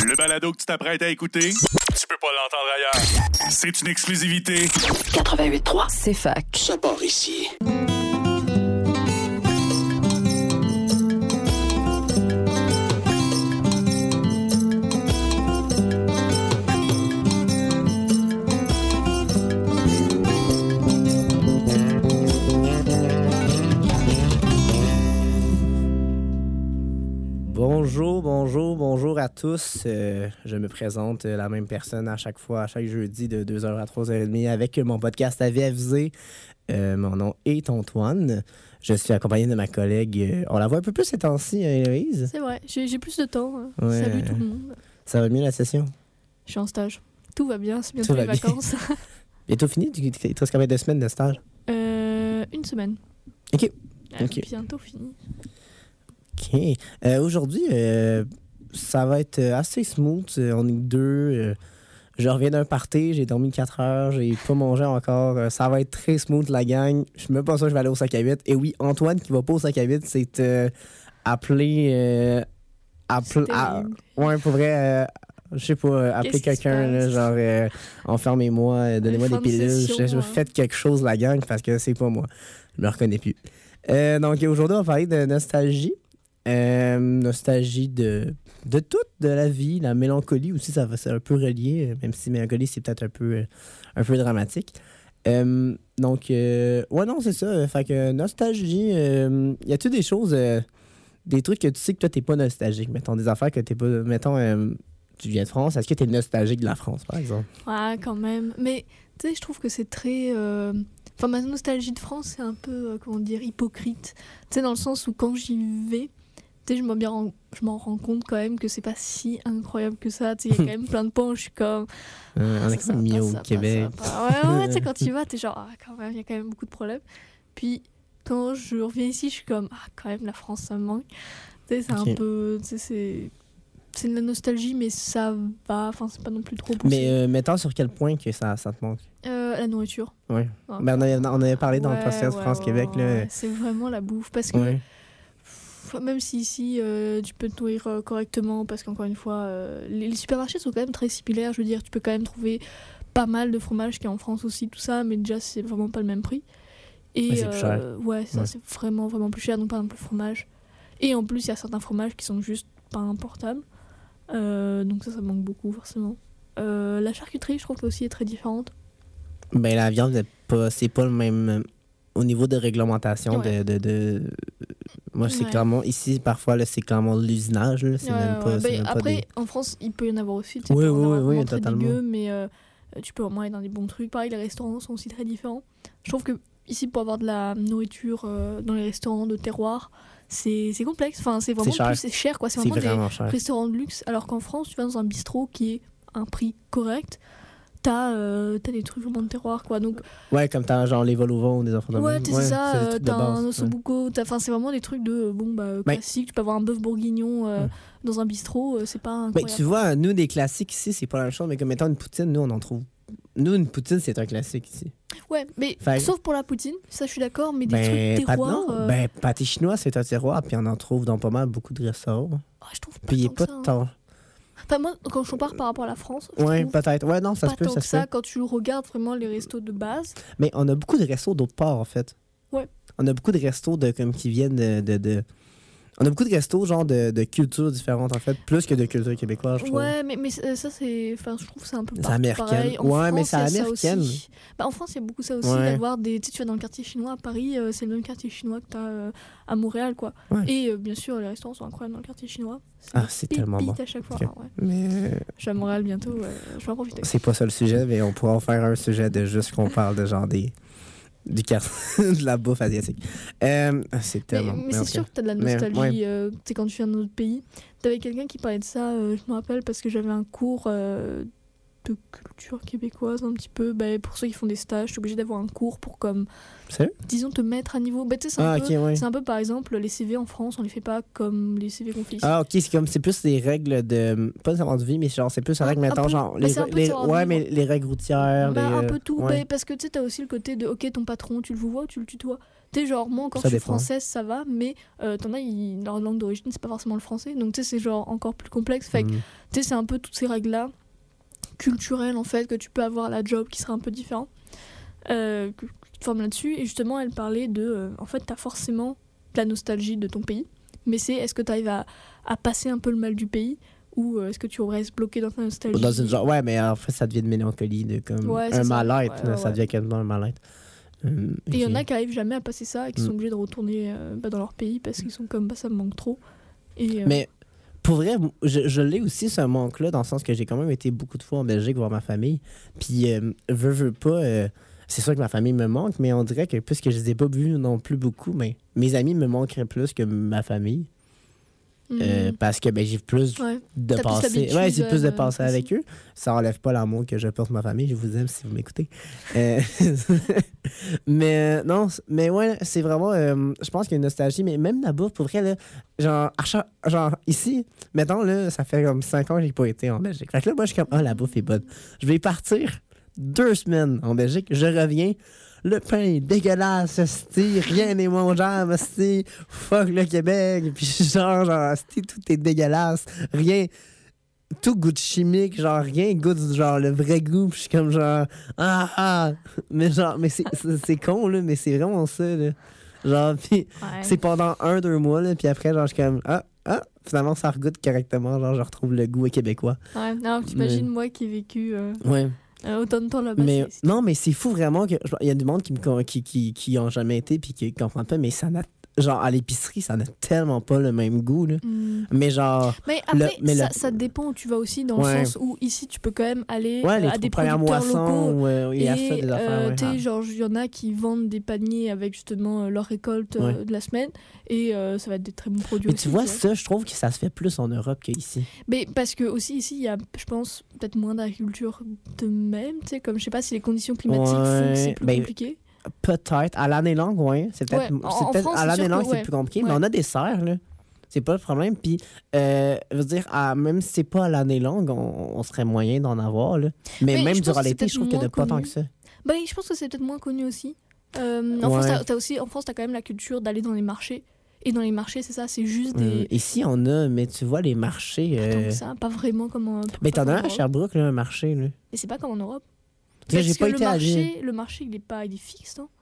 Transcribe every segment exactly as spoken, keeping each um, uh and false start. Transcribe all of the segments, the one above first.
Le balado que tu t'apprêtes à écouter, tu peux pas l'entendre ailleurs. C'est une exclusivité. quatre-vingt-huit trois, c'est fac. Ça part ici. Bonjour, bonjour, bonjour à tous. Euh, je me présente euh, la même personne à chaque fois, à chaque jeudi de deux heures à trois heures trente avec mon podcast A V F Z. Euh, mon nom est Antoine. Je suis accompagné de ma collègue. Euh, on la voit un peu plus ces temps-ci, hein, Héloïse? C'est vrai, j'ai, j'ai plus de temps. Hein. Ouais. Salut tout le monde. Ça va mieux la session? Je suis en stage. Tout va bien, c'est bientôt Tout les va bien. vacances. Bientôt fini? Il te reste combien de semaines de stage? euh, une semaine. OK. Euh, Ok. Bientôt fini. OK. Euh, aujourd'hui, euh, ça va être assez smooth. Euh, On est deux. Euh, je reviens d'un party. J'ai dormi quatre heures. J'ai pas mangé encore. Euh, ça va être très smooth, la gang. Je suis même pas sûr que je vais aller au sac à huit. Et oui, Antoine qui va pas au sac à huit, c'est euh, appeler... Euh, appel- C'est à- terrible. ouais, pour vrai... Euh, je sais pas, euh, appeler Qu'est-ce qui se quelqu'un, là, passe? genre, euh, enfermez-moi, euh, donnez-moi Fin des de pilules. session, Je, je- hein. Faites quelque chose, la gang, parce que c'est pas moi. Je me reconnais plus. Euh, donc, aujourd'hui, on va parler de nostalgie. Euh, nostalgie de, de tout, de la vie, la mélancolie aussi, ça va, c'est un peu relié, euh, même si mélancolie, c'est peut-être un peu, euh, un peu dramatique. Euh, donc, euh, ouais, non, c'est ça. euh, Fait que nostalgie, euh, y a-tu des choses, euh, des trucs que tu sais que toi, t'es pas nostalgique? Mettons, des affaires que t'es pas. Mettons, euh, tu viens de France, est-ce que t'es nostalgique de la France, par exemple? Ouais, quand même. Mais tu sais, je trouve que c'est très. euh, Enfin, ma nostalgie de France, c'est un peu, euh, comment dire, hypocrite. Tu sais, dans le sens où quand j'y vais, tu sais, je m'en, bien rends- je m'en rends compte quand même que c'est pas si incroyable que ça. Tu sais, il y a quand même plein de points où je suis comme. Euh, on Ah, est ça, comme ça mis va au pas, ça va pas, Québec. ça va pas. Ouais, ouais, tu sais, quand tu y vas, t'es genre, ah, quand même, il y a quand même beaucoup de problèmes. Puis, quand je reviens ici, je suis comme, ah, quand même, la France, ça me manque. Tu sais, c'est Ok. un peu. Tu sais, c'est. C'est de la nostalgie, mais ça va. Enfin, c'est pas non plus trop poussé. Mais euh, mettons sur quel point que ça, ça te manque? Euh, la nourriture. Oui. Ah, Ben, on, avait, on avait parlé dans ouais, le podcast ouais, France-Québec. ouais, là. ouais. C'est vraiment la bouffe. Parce que Ouais. pff, même si ici, euh, tu peux te nourrir euh, correctement, parce qu'encore une fois, euh, les, les supermarchés sont quand même très similaires. Je veux dire, tu peux quand même trouver pas mal de fromage qu'il y a en France aussi, tout ça, mais déjà, c'est vraiment pas le même prix. Et Ouais, c'est plus cher. euh, ouais, ça, Ouais. c'est vraiment, vraiment plus cher. Donc, par exemple, le fromage. Et en plus, il y a certains fromages qui sont juste pas importables. Euh, donc, ça, ça manque beaucoup, forcément. Euh, la charcuterie, je trouve qu'elle aussi est très différente. Ben, la viande, c'est pas, c'est pas le même. euh, Au niveau de réglementation, Ouais. de, de, de- Moi, c'est Ouais. clairement. Ici, parfois, là, c'est clairement l'usinage. là, C'est Ouais, même pas. ouais. c'est Ben, même pas après, des- en France, il peut y en avoir aussi. Tu sais, Oui, il peut y en oui, avoir oui, vraiment oui, très totalement. dégueu, mais euh, tu peux vraiment aller dans des bons trucs. Pareil, les restaurants sont aussi très différents. Je trouve que ici, pour avoir de la nourriture euh, dans les restaurants de terroir, c'est c'est complexe. Enfin, c'est vraiment C'est cher. plus c'est cher, quoi. C'est C'est vraiment vraiment des cher. restaurants de luxe. Alors qu'en France, tu vas dans un bistrot qui est un prix correct. T'as euh, t'as des trucs vraiment de terroir, quoi. Donc, Ouais, comme t'as genre les vols au vent ou des enfants de ouais, même. t'es c'est ça. c'est des euh, trucs de T'as un base, ouais. ossobuco. t'as- Enfin, c'est vraiment des trucs de euh, bon bah Ben- classique. Tu peux avoir un bœuf bourguignon euh, Ouais. dans un bistrot. euh, c'est pas Ben, incroyable. tu vois, nous, des classiques ici, c'est pas la même chose, mais comme étant une poutine, nous, on en trouve. Nous, une poutine, c'est un classique ici. Ouais, mais Fait- sauf pour la poutine, ça je suis d'accord, mais des Ben, trucs pas- terroirs. non, euh, ben, pâté chinois, c'est un terroir, puis on en trouve dans pas mal beaucoup de restaurants. ah, je trouve pas Puis il est tant pas que ça, hein. tant. Enfin, moi, quand je compare par rapport à la France, je Ouais, trouve peut-être. Ouais, non, ça pas se peut, tant ça que se ça peut. quand tu regardes vraiment les restos de base. Mais on a beaucoup de restos d'autre part, en fait. Ouais. On a beaucoup de restos de, comme, qui viennent de, de, de- On a beaucoup de restos, genre, de, de cultures différentes, en fait, plus que de culture québécoise, je trouve. Ouais, mais, mais euh, ça, c'est. Enfin, je trouve que c'est un peu C'est partout américaine. pareil. En Ouais, mais France, c'est il y a ça américaine. aussi. Bah, en France, il y a beaucoup ça aussi, Ouais. d'avoir des. Tu sais, tu vas dans le quartier chinois à Paris, euh, c'est le même quartier chinois que tu as à Montréal, quoi. Ouais. Et euh, bien sûr, les restaurants sont incroyables dans le quartier chinois. Ah, des c'est tellement pépites bon. à chaque fois. Ok. hein, ouais. Mais euh, Je suis à Montréal bientôt, ouais, je vais en profiter. c'est pas ça le sujet, mais on pourra en faire un sujet de juste qu'on parle de genre des. Du quart- de la bouffe asiatique. Euh, c'est Mais, tellement. mais mais en c'est tout sûr cas. que t'as de la Mais, nostalgie euh, tu sais, quand tu viens dans notre pays. T'avais quelqu'un qui parlait de ça, euh, je me rappelle, parce que j'avais un cours, euh, de culture québécoise un petit peu. Bah, pour ceux qui font des stages, t'es obligé d'avoir un cours pour comme, Sérieux? disons, te mettre à niveau. Bah, tu sais, c'est Ah, un, ok, peu- ouais. c'est un peu par exemple les C V en France, on les fait pas comme les C V qu'on fait ici. Ah, ok, c'est comme, c'est plus des règles de. Pas de savoir de vie, mais genre, c'est plus Un- avec, un mettons, peu. genre. Bah, Les, c'est un peu de les- savoir ouais, vivre. mais les règles routières. Bah, les, un euh, peu tout, ouais. bah, parce que tu sais, t'as aussi le côté de ok, ton patron, tu le vois ou tu le tutoies. Tu sais, genre, moi encore, Ça je suis dépend. française, ça va, mais euh, t'en as, ils- leur langue d'origine, c'est pas forcément le français. Donc, tu sais, c'est genre encore plus complexe. Fait que, Mm. tu sais, c'est un peu toutes ces règles-là, culturelles en fait, que tu peux avoir à la job qui sera un peu différent, euh, que tu te formes là-dessus. Et justement, elle parlait de. euh, en fait, t'as forcément de la nostalgie de ton pays, mais c'est est-ce que t'arrives à, à passer un peu le mal du pays ou euh, est-ce que tu restes bloqué dans ta nostalgie? Dans une genre, ouais, mais en fait, ça devient de mélancolie, de comme Ouais, c'est un ça. mal-être. Ouais, là, ouais, ça ouais. devient quasiment un mal-être. Hum, Et il y en ok. a qui arrivent jamais à passer ça et qui sont Mm. obligés de retourner euh, bah, dans leur pays parce qu'ils sont comme bah, ça me manque trop. Et, euh, Mais pour vrai, je, je l'ai aussi, ce manque-là, dans le sens que j'ai quand même été beaucoup de fois en Belgique voir ma famille. Puis, euh, veux, veux pas, euh, c'est sûr que ma famille me manque, mais on dirait que puisque je les ai pas vus non plus beaucoup, mais mes amis me manqueraient plus que ma famille. mm, euh, parce que ben, j'ai plus ouais. de T'as plus passer. l'habitude, Ouais, j'ai plus de euh, passer aussi. avec eux. Ça enlève pas l'amour que je porte ma famille. Je vous aime si vous m'écoutez. Euh, mais euh, non, c- mais ouais, c'est vraiment. euh, je pense qu'il y a une nostalgie, mais même là-bas, pour vrai, là, genre, à chaque- genre ici, mettons, là, ça fait comme cinq ans que j'ai pas été en Belgique. Fait que là, moi, je suis comme, ah, la bouffe est bonne. Je vais partir deux semaines en Belgique. Je reviens. Le pain est dégueulasse, esti, rien n'est mangeable, esti, fuck le Québec, puis genre, genre, esti, tout est dégueulasse, rien, tout goûte chimique, genre, rien goûte, genre, le vrai goût, puis je suis comme, genre, ah, ah, mais genre, mais c'est, c'est, c'est con, là, mais c'est vraiment ça, là, genre, puis Ouais. c'est pendant un, deux mois, là, puis après, genre, je suis comme, ah, ah, finalement, ça regoute correctement, genre, je retrouve le goût québécois. Ouais, non, t'imagines moi qui ai vécu euh, Ouais. euh, autant de temps là-bas. Mais c'est- c'est- non, mais c'est fou vraiment que il y a du monde qui me con- qui qui qui ont jamais été puis qui comprennent pas, mais ça n'a genre à l'épicerie ça n'a tellement pas le même goût là. Mm. Mais genre Mais après, mais ça, le- ça dépend où tu vas aussi, dans Ouais. le sens où ici tu peux quand même aller ouais euh, les à des premières producteurs moissons locaux. ou euh, il y a ça Et des affaires euh, ouais. tu sais, Ah. genre, il y en a qui vendent des paniers avec justement euh, leur récolte euh, Ouais. de la semaine et euh, ça va être des très bons produits Mais aussi. tu vois vois. ça, je trouve que ça se fait plus en Europe qu'ici. Mais parce que aussi ici, il y a, je pense, peut-être moins d'agriculture de même, tu sais, comme je sais pas si les conditions climatiques font que c'est Ouais, plus ben, compliqué. Peut-être à l'année longue, ouais, c'est peut-être Ouais, en- c'est en peut-être France, à c'est l'année sûr longue que c'est ouais. plus compliqué, Ouais. mais on a des serres là. C'est pas le problème. Puis, euh, je veux dire, à- même si c'est pas à l'année longue, on, on serait moyen d'en avoir. Là. Mais, Mais même je pense durant que c'est l'été, je trouve qu'il n'y en a peut-être pas tant moins que ça. Bah, je pense que c'est peut-être moins connu aussi. Euh, en Ouais. France, t'as, t'as aussi, en France, t'as quand même la culture d'aller dans les marchés. Et dans les marchés, c'est ça, c'est juste des. Euh, ici, on a, mais tu vois, les marchés. Pas tant euh, que ça, pas vraiment comme en. Mais pas t'en comme as en un à Europe. Sherbrooke, là, un marché. Là. Et c'est pas comme en Europe. Tu sais, j'ai Parce pas que été le à Lille. marché, le marché, il est pas, il est fixe, non?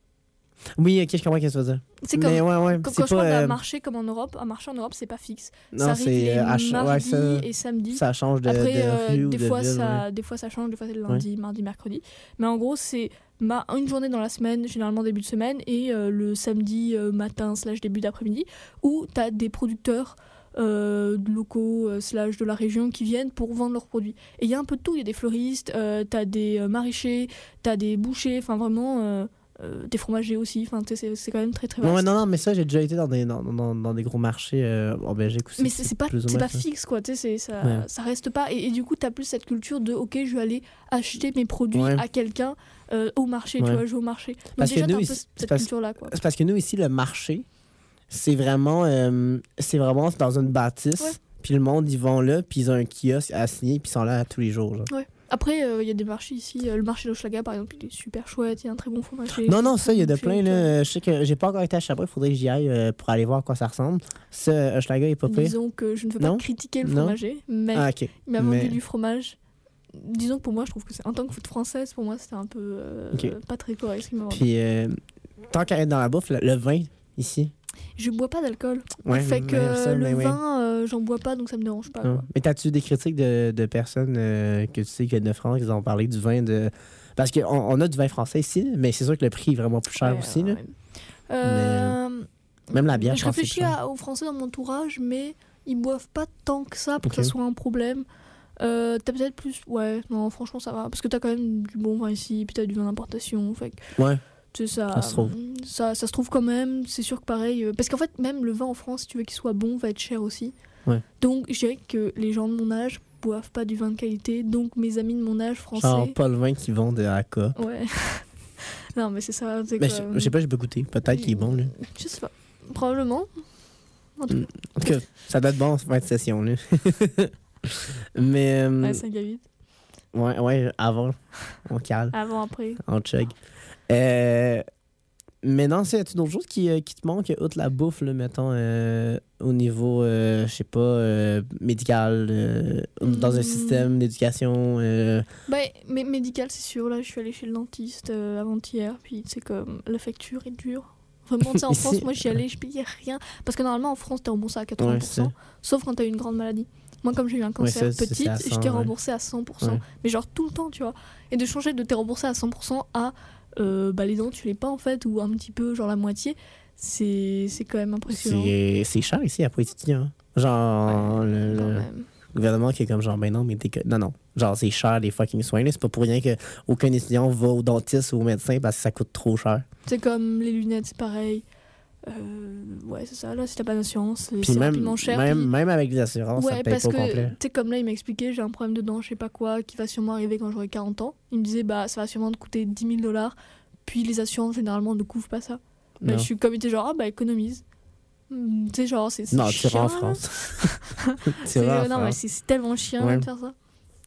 Oui, ok, je comprends ce que tu veux dire. C'est comme. Mais ouais, ouais. Quand, c'est quand je pas, parle d'un euh, marché comme en Europe, un marché en Europe, c'est pas fixe. non, ça arrive c'est, les euh, à ch- ouais, mardis ça- et samedis. Ça change de, Après, de euh, rue ou des, de fois, ville. ça, ouais. des fois, ça change, des fois, c'est le lundi, mardi, mercredi. Mais en gros, c'est ma, une journée dans la semaine, généralement début de semaine, et euh, le samedi euh, matin slash début d'après-midi, où tu as des producteurs euh, locaux euh, slash de la région qui viennent pour vendre leurs produits. Et il y a un peu de tout. Il y a des fleuristes, euh, tu as des euh, maraîchers, tu as des bouchers, enfin vraiment... euh, euh, des fromagers aussi, enfin, tu sais, c'est, c'est quand même très très vaste. Ouais, non, non, mais ça, j'ai déjà été dans des, dans, dans, dans des gros marchés euh, en Belgique aussi. Mais c'est, c'est pas, plus ou c'est moins pas ça. fixe, quoi, tu sais, c'est- ça, Ouais. ça reste pas. Et, et du coup, t'as plus cette culture de, ok, je vais aller acheter mes produits Ouais. à quelqu'un euh, au marché, tu Ouais. vois, je vais au marché. Donc Parce que déjà, nous, t'as un peu ici- c'est cette parce- culture-là, quoi. C'est parce que nous, ici, le marché, c'est vraiment, euh, c'est vraiment dans une bâtisse. Ouais. Puis le monde, ils vont là, puis ils ont un kiosque à signer, puis ils sont là tous les jours. genre. Ouais. Après, il y a des marchés ici. euh, le marché d'Hochelaga, par exemple, il est super chouette. Il y a un très bon fromager. Non, non, ça, il y a de Boucher, plein. tu vois. Là. Je sais que j'ai pas encore été à Sherbrooke, il faudrait que j'y aille euh, pour aller voir à quoi ça ressemble. Ça, Hochelaga est pas pire. Disons que je ne veux pas Non. critiquer le Non. fromager, mais Ah, ok. il m'a mais- vendu du fromage. Disons que pour moi, je trouve que c'est en tant que food française, pour moi, c'était un peu euh, Ok. pas très correct ce qu'il m'a vendu. Puis, euh, tant qu'à être dans la bouffe, le, le vin, ici. Je bois pas d'alcool. Ouais, fait que ouais, ça, le mais ouais. vin, euh, j'en bois pas, donc ça me dérange pas. Ah. Quoi. Mais t'as-tu des critiques de, de personnes euh, que tu sais qui viennent de France, qui ont parlé du vin de. Parce qu'on on a du vin français ici, mais c'est sûr que le prix est vraiment plus cher Ouais, aussi. ouais, Là. ouais. Euh, Même la bière, je je pense que c'est réfléchis plus cher. à- aux Français dans mon entourage, mais ils boivent pas tant que ça pour Ok. que ça soit un problème. Euh, t'as peut-être plus. Ouais, non, franchement, ça va. Parce que t'as quand même du bon vin ici, puis t'as du vin d'importation. Fait que, Ouais. tu sais, ça, Ça se trouve. Ça, ça se trouve quand même. C'est sûr que pareil. euh, parce qu'en fait, même le vin en France, si tu veux qu'il soit bon, va être cher aussi. Ouais. Donc, je dirais que les gens de mon âge boivent pas du vin de qualité. Donc mes amis de mon âge français. Genre pas le vin qu'ils vendent à Coop. Ouais. Non, mais c'est ça. C'est Mais comme... je je sais pas, j'ai pas goûté. Peut-être qu'il est bon, là. Je sais pas. Probablement. En tout cas. En tout cas, ça doit être bon, cette fin de session, là. Mais. euh, Ouais, cinq à huit. ouais, ouais, avant. On cale. Avant, après. On chug. Euh, mais non, c'est, y a-tu d'autres choses qui, euh, qui te manquent, outre la bouffe, là, mettons, euh, au niveau, euh, je sais pas, euh, médical, euh, dans un Mm. système d'éducation? euh, Ben, mais médical, c'est sûr. Là, je suis allée chez le dentiste euh, avant-hier. Puis, c'est comme la facture est dure. Vraiment, tu sais, en Ici- France, moi, j'y allais, je payais rien. Parce que normalement, en France, t'es remboursé à quatre-vingts pour cent. Ouais, sauf quand t'as une grande maladie. Moi, comme j'ai eu un cancer Ouais, ça, c'est- petite, c'est à cent, j'étais ouais. remboursée à cent pour cent. Ouais. Mais genre tout le temps, tu vois. Et de changer de t'es remboursé à cent pour cent à euh, bah, les dents, tu l'es pas en fait, ou un petit peu, genre la moitié, c'est c'est quand même impressionnant. c'est, c'est cher ici à Poitiers, hein. Genre, le, Quand le même. gouvernement qui est comme genre, ben non, mais t'es que. Non, non. Genre, c'est cher les fucking soins, là. C'est pas pour rien qu'aucun étudiant va au dentiste ou au médecin parce que ça coûte trop cher. C'est comme les lunettes, c'est pareil. Euh, ouais, c'est ça. Là, si t'as pas d'assurance, c'est Puis c'est même, rapidement cher. même, puis- même avec les assurances, ça Ouais, te paye parce pas au que, complet. tu sais, comme là, il m'a expliqué, j'ai un problème de dents, je sais pas quoi, qui va sûrement arriver quand j'aurai quarante ans. Il me disait, bah, ça va sûrement te coûter dix mille dollars. Puis les assurances, généralement, ne couvrent pas ça. Bah, Non. je suis comme, il était genre, ah, bah, économise. Hum, Tu sais, genre, c'est. c'est Non, tu chiant, en là. France. C'est- tu en non, mais France. c'est c'est tellement chiant Ouais. de faire ça.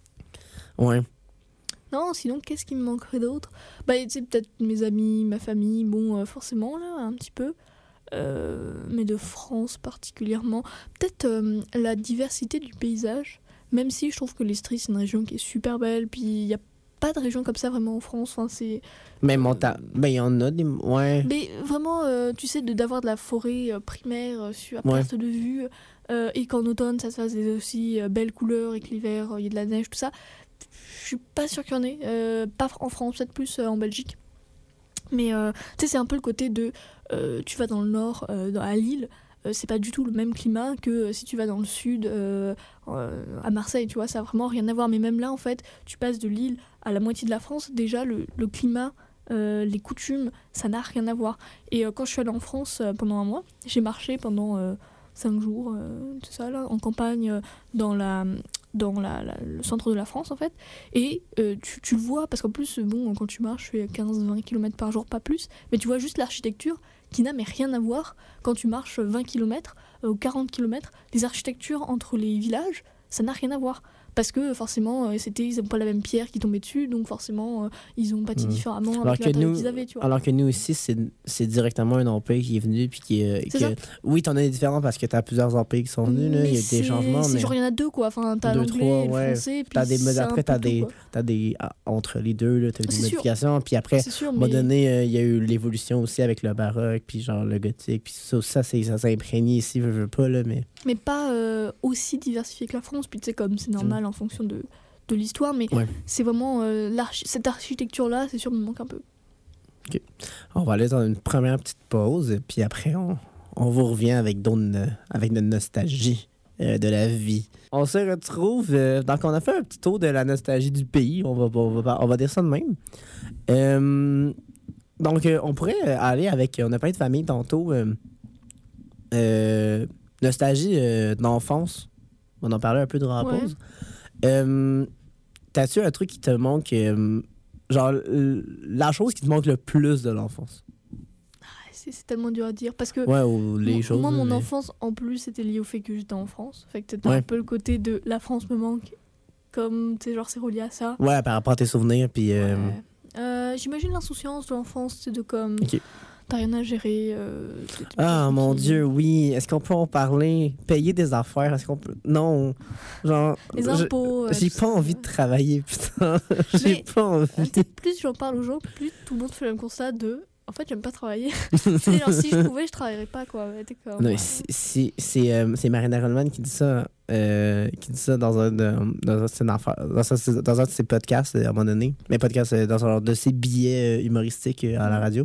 Ouais. Non, sinon, qu'est-ce qui me manquerait d'autre? Bah, tu sais, peut-être mes amis, ma famille, bon, euh, forcément, là, un petit peu. Euh, mais de France particulièrement. Peut-être euh, la diversité du paysage, même si je trouve que l'Estrie, c'est une région qui est super belle, puis il n'y a pas de région comme ça vraiment en France. Enfin, c'est... Mais monta... Ben, il y en a des. Ouais. Mais vraiment, euh, tu sais, de, d'avoir de la forêt euh, primaire euh, sur, à Ouais. perte de vue, euh, et qu'en automne, ça se fasse des aussi euh, belles couleurs, et que l'hiver, il y a de la neige, tout ça. Je suis pas sûre qu'il y en ait. Euh, pas en France, peut-être plus euh, en Belgique. Mais euh, tu sais, c'est un peu le côté de... euh, tu vas dans le nord, euh, dans, à Lille, euh, c'est pas du tout le même climat que euh, si tu vas dans le sud, euh, euh, à Marseille, tu vois, ça a vraiment rien à voir. Mais même là, en fait, tu passes de Lille à la moitié de la France, déjà, le, le climat, euh, les coutumes, ça n'a rien à voir. Et euh, quand je suis allée en France euh, pendant un mois, j'ai marché pendant euh, cinq jours, euh, tout ça, là, en campagne, euh, dans la... dans la, la- le centre de la France en fait, et euh, tu, tu le vois, parce qu'en plus bon, quand tu marches, tu fais quinze à vingt kilomètres par jour, pas plus, mais tu vois juste l'architecture qui n'a mais rien à voir quand tu marches vingt kilomètres euh, ou quarante kilomètres. Les architectures entre les villages, ça n'a rien à voir, parce que forcément euh, c'était, ils n'ont pas la même pierre qui tombait dessus, donc forcément euh, ils ont bâti Mm. différemment Alors avec que la taille nous, qu'ils avaient, tu vois. alors que nous ici, c'est, c'est directement un empire qui est venu. Puis qui, euh, C'est que- ça. Oui, t'en as des différents parce que t'as plusieurs empires qui sont venus. Là. Mais Il y a c'est- des changements. c'est Mais genre il y en a deux quoi, enfin t'as Deux, l'anglais trois, et le ouais. français, puis t'as des, mais c'est un après, peu t'as tout, des, quoi. t'as des. ah, entre les deux, là, t'as eu des C'est sûr. modifications. Puis après, C'est sûr, à un moment mais... donné, euh, il y a eu l'évolution aussi avec le baroque. Puis genre le gothique. Puis ça, ça, c'est, ça s'est imprégné ici, je veux pas. Là, mais... mais pas euh, aussi diversifié que la France. Puis tu sais, comme c'est normal en fonction de, de l'histoire, mais Ouais. c'est vraiment euh, l'archi- cette architecture-là, c'est sûr, me manque un peu. On va aller dans une première petite pause. Puis après, on, on vous revient avec, d'autres, no- avec notre nostalgie euh, de la vie. On se retrouve. euh, donc, on a fait un petit tour de la nostalgie du pays. On va, on va, on va dire ça de même. Euh, donc, euh, on pourrait euh, aller avec. On a parlé de famille tantôt. euh, euh, nostalgie euh, d'enfance. On en parlait un peu durant la Ouais. pause. Euh, T'as-tu un truc qui te manque? euh, genre, l- la chose qui te manque le plus de l'enfance? Ah, C'est c'est tellement dur à dire parce que Ouais, ou les moi, choses. moi, mon mais- enfance, en plus, c'était lié au fait que j'étais en France. Fait que c'était Ouais. un peu le côté de la France me manque, comme tu sais, genre c'est relié à ça. Ouais, par rapport à tes souvenirs, puis... euh, Ouais. Euh, J'imagine l'insouciance de l'enfance, c'est de comme Ok. t'as rien à gérer. euh, t'es- t'es Ah, plus mon tranquille. Dieu, oui. Est-ce qu'on peut en parler? Payer des affaires, est-ce qu'on peut... Non. Genre... Les je- impôts. euh, J'ai tout pas ça. envie de travailler, putain. J'ai Mais- pas envie. Euh, peut-être plus j'en parle aux gens, plus tout le monde fait le même constat de en fait j'aime pas travailler. C'est genre si je pouvais je travaillerais pas quoi. Ouais, t'es comme, Non, mais ouais. c'est- c'est c'est, euh, c'est Marina Rollman qui dit ça, euh, qui dit ça dans un de, dans un, de ses affaires- dans sa- dans un de ses podcasts euh, à un moment donné. Mais podcast euh, dans un de ses billets euh, humoristiques euh, à la radio.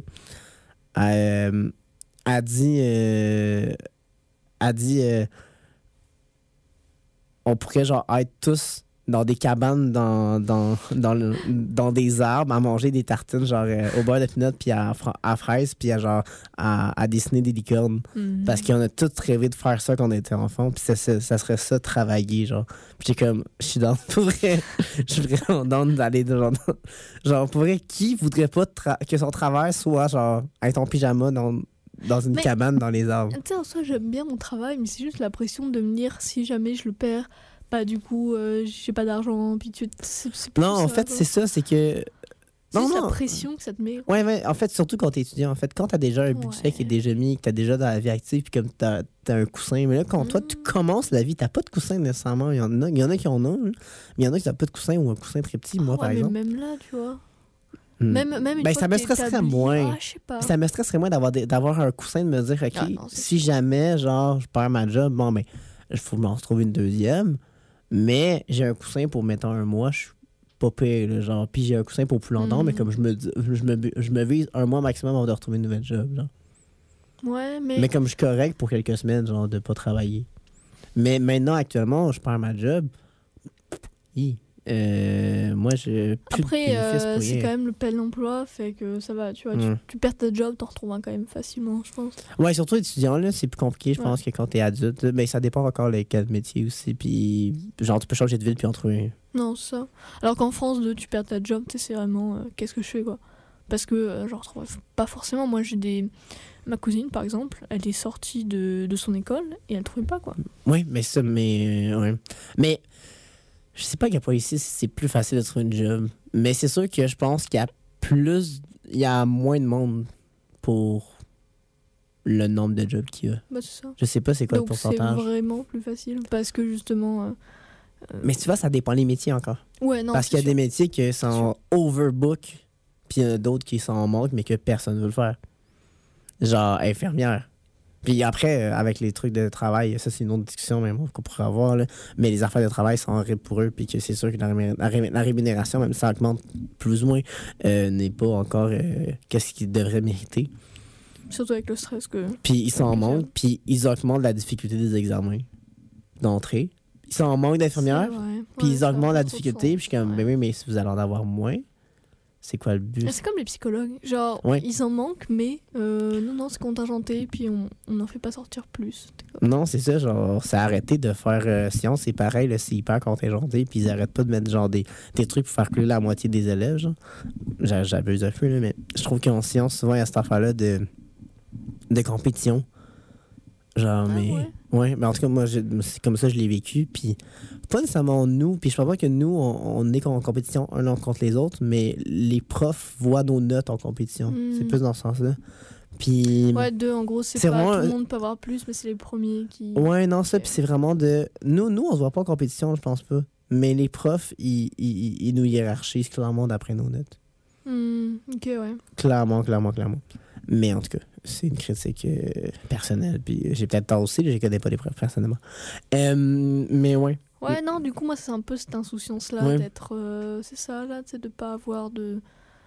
Euh, a dit, euh, a dit, euh, on pourrait genre être tous dans des cabanes dans, dans, dans, le- dans des arbres à manger des tartines genre euh, au beurre de pinot puis à, fra- à fraises puis à genre à, à dessiner des licornes Mhm. parce qu'on a tous rêvé de faire ça quand on était enfant puis ça, ça, ça serait ça travailler genre puis j'étais comme je suis dans pour vrai je suis vraiment dans d'aller genre, dans- genre pour vrai qui voudrait pas tra- que son travail soit genre être en pyjama dans, dans une Mais- cabane dans les arbres. Tu sais, en soi, j'aime bien mon travail, mais c'est juste la pression de me dire si jamais je le perds, bah du coup, euh, j'ai pas d'argent, puis tu. C'est, c'est plus Non, en ça, fait, quoi. c'est ça, c'est que C'est non, juste non. la pression que ça te met. Ouais, ouais, en fait, surtout quand t'es étudiant, en fait, quand t'as déjà un budget Ouais. qui est déjà mis, que t'as déjà dans la vie active, puis comme t'as, t'as un coussin, mais là, quand toi, tu Mm. commences la vie, t'as pas de coussin nécessairement. Il y en a, il y en a qui en ont, là. Mais il y en a qui n'ont pas de coussin ou un coussin très petit, moi, Ah par ouais, mais exemple. même là, tu vois. Hmm. Même, même une Ben, fois ça que me t'es stresserait établi, moins. Ah, je sais pas. Ça me stresserait moins d'avoir, des- d'avoir un coussin de me dire, OK, Ah, non, c'est si sûr. jamais, genre, je perds ma job, bon, ben, il faut m'en retrouver une deuxième, mais j'ai un coussin pour, mettons, un mois, je suis pas pire, là, genre, puis j'ai un coussin pour plus longtemps, Mm. mais comme je me, dis- je, me, je me vise un mois maximum avant de retrouver une nouvelle job, genre. Ouais, mais. Mais comme je suis correct pour quelques semaines, genre, de pas travailler. Mais maintenant, actuellement, je perds ma job. Hi. Euh, moi, je. plus de Après, bénéfices euh, pour c'est rien. quand même le plein emploi, fait que ça va, tu vois. Mm. Tu, tu perds ta job, t'en retrouves un quand même facilement, je pense. Ouais, surtout étudiant, là, c'est plus compliqué, je Ouais. pense, que quand t'es adulte. Mais ça dépend encore les quel métier aussi. Puis, genre, tu peux changer de ville puis en trouver un. Non, c'est ça. Alors qu'en France, de, tu perds ta job, tu sais, c'est vraiment euh, qu'est-ce que je fais, quoi. Parce que, euh, genre, pas forcément. Moi, j'ai des. Ma cousine, par exemple, elle est sortie de, de son école et elle trouvait pas, quoi. Oui, mais ça, mais. euh, ouais. Mais, je sais pas à quel point ici, c'est plus facile de trouver une job. Mais c'est sûr que je pense qu'il y a plus. Il y a moins de monde pour le nombre de jobs qu'il y a. Bah, c'est ça. Je sais pas c'est quoi Donc, le c'est pourcentage. vraiment plus facile. Parce que, justement. euh, Mais tu vois, ça dépend des métiers encore. Ouais, non. Parce c'est qu'il y a sûr. des métiers qui sont overbook, puis il y en a d'autres qui sont en manque, mais que personne ne veut le faire. Genre infirmière. Puis après, euh, avec les trucs de travail, ça c'est une autre discussion même qu'on pourrait avoir, là. Mais les affaires de travail sont horribles pour eux, puis que c'est sûr que la, rému- la ré- la rémunération, même si ça augmente plus ou moins, euh, n'est pas encore euh, qu'est-ce qu'ils devraient mériter. Surtout avec le stress que. Puis ils sont en Ok. manque, puis ils augmentent la difficulté des examens d'entrée. Ils sont en manque d'infirmières, C'est vrai. puis Ouais, ils ça a augmentent pas la trop de difficulté, sens. puis je suis comme, Ouais. ben oui, mais si vous allez en avoir moins, c'est quoi le but? Mais c'est comme les psychologues. Genre, Ouais. ils en manquent, mais euh, non, non, c'est contingenté, puis on on n'en fait pas sortir plus. T'es comme- Non, c'est ça, genre, c'est arrêté de faire euh, science, c'est pareil, là, c'est hyper contingenté, puis ils arrêtent pas de mettre genre des, des trucs pour faire couler la moitié des élèves, genre. J'a- J'abuse un peu, là, mais je trouve qu'en science, souvent, il y a cette affaire-là de, de compétition. Genre, Ah, mais. ouais? Ouais, mais en tout cas, moi, je- c'est comme ça que je l'ai vécu, puis pas nécessairement nous, puis je pense pas que nous, on, on est en compétition un l'un contre les autres, mais les profs voient nos notes en compétition. Mm. C'est plus dans ce sens-là. Puis. Ouais, deux, en gros, c'est C'est pas vraiment- tout le monde peut avoir plus, mais c'est les premiers qui. Ouais, non, ça, Ok. puis c'est vraiment de. Nous, nous, on se voit pas en compétition, je pense pas. Mais les profs, ils, ils, ils nous hiérarchisent clairement d'après nos notes. Hmm, ok, ouais. Clairement, clairement, clairement. Mais en tout cas, c'est une critique euh, personnelle. Puis j'ai peut-être tort aussi, je connais pas les profs personnellement. Euh, mais ouais. Ouais, non, du coup, moi, c'est un peu cette insouciance-là Ouais. d'être. euh, c'est ça, là, tu sais, de pas avoir de.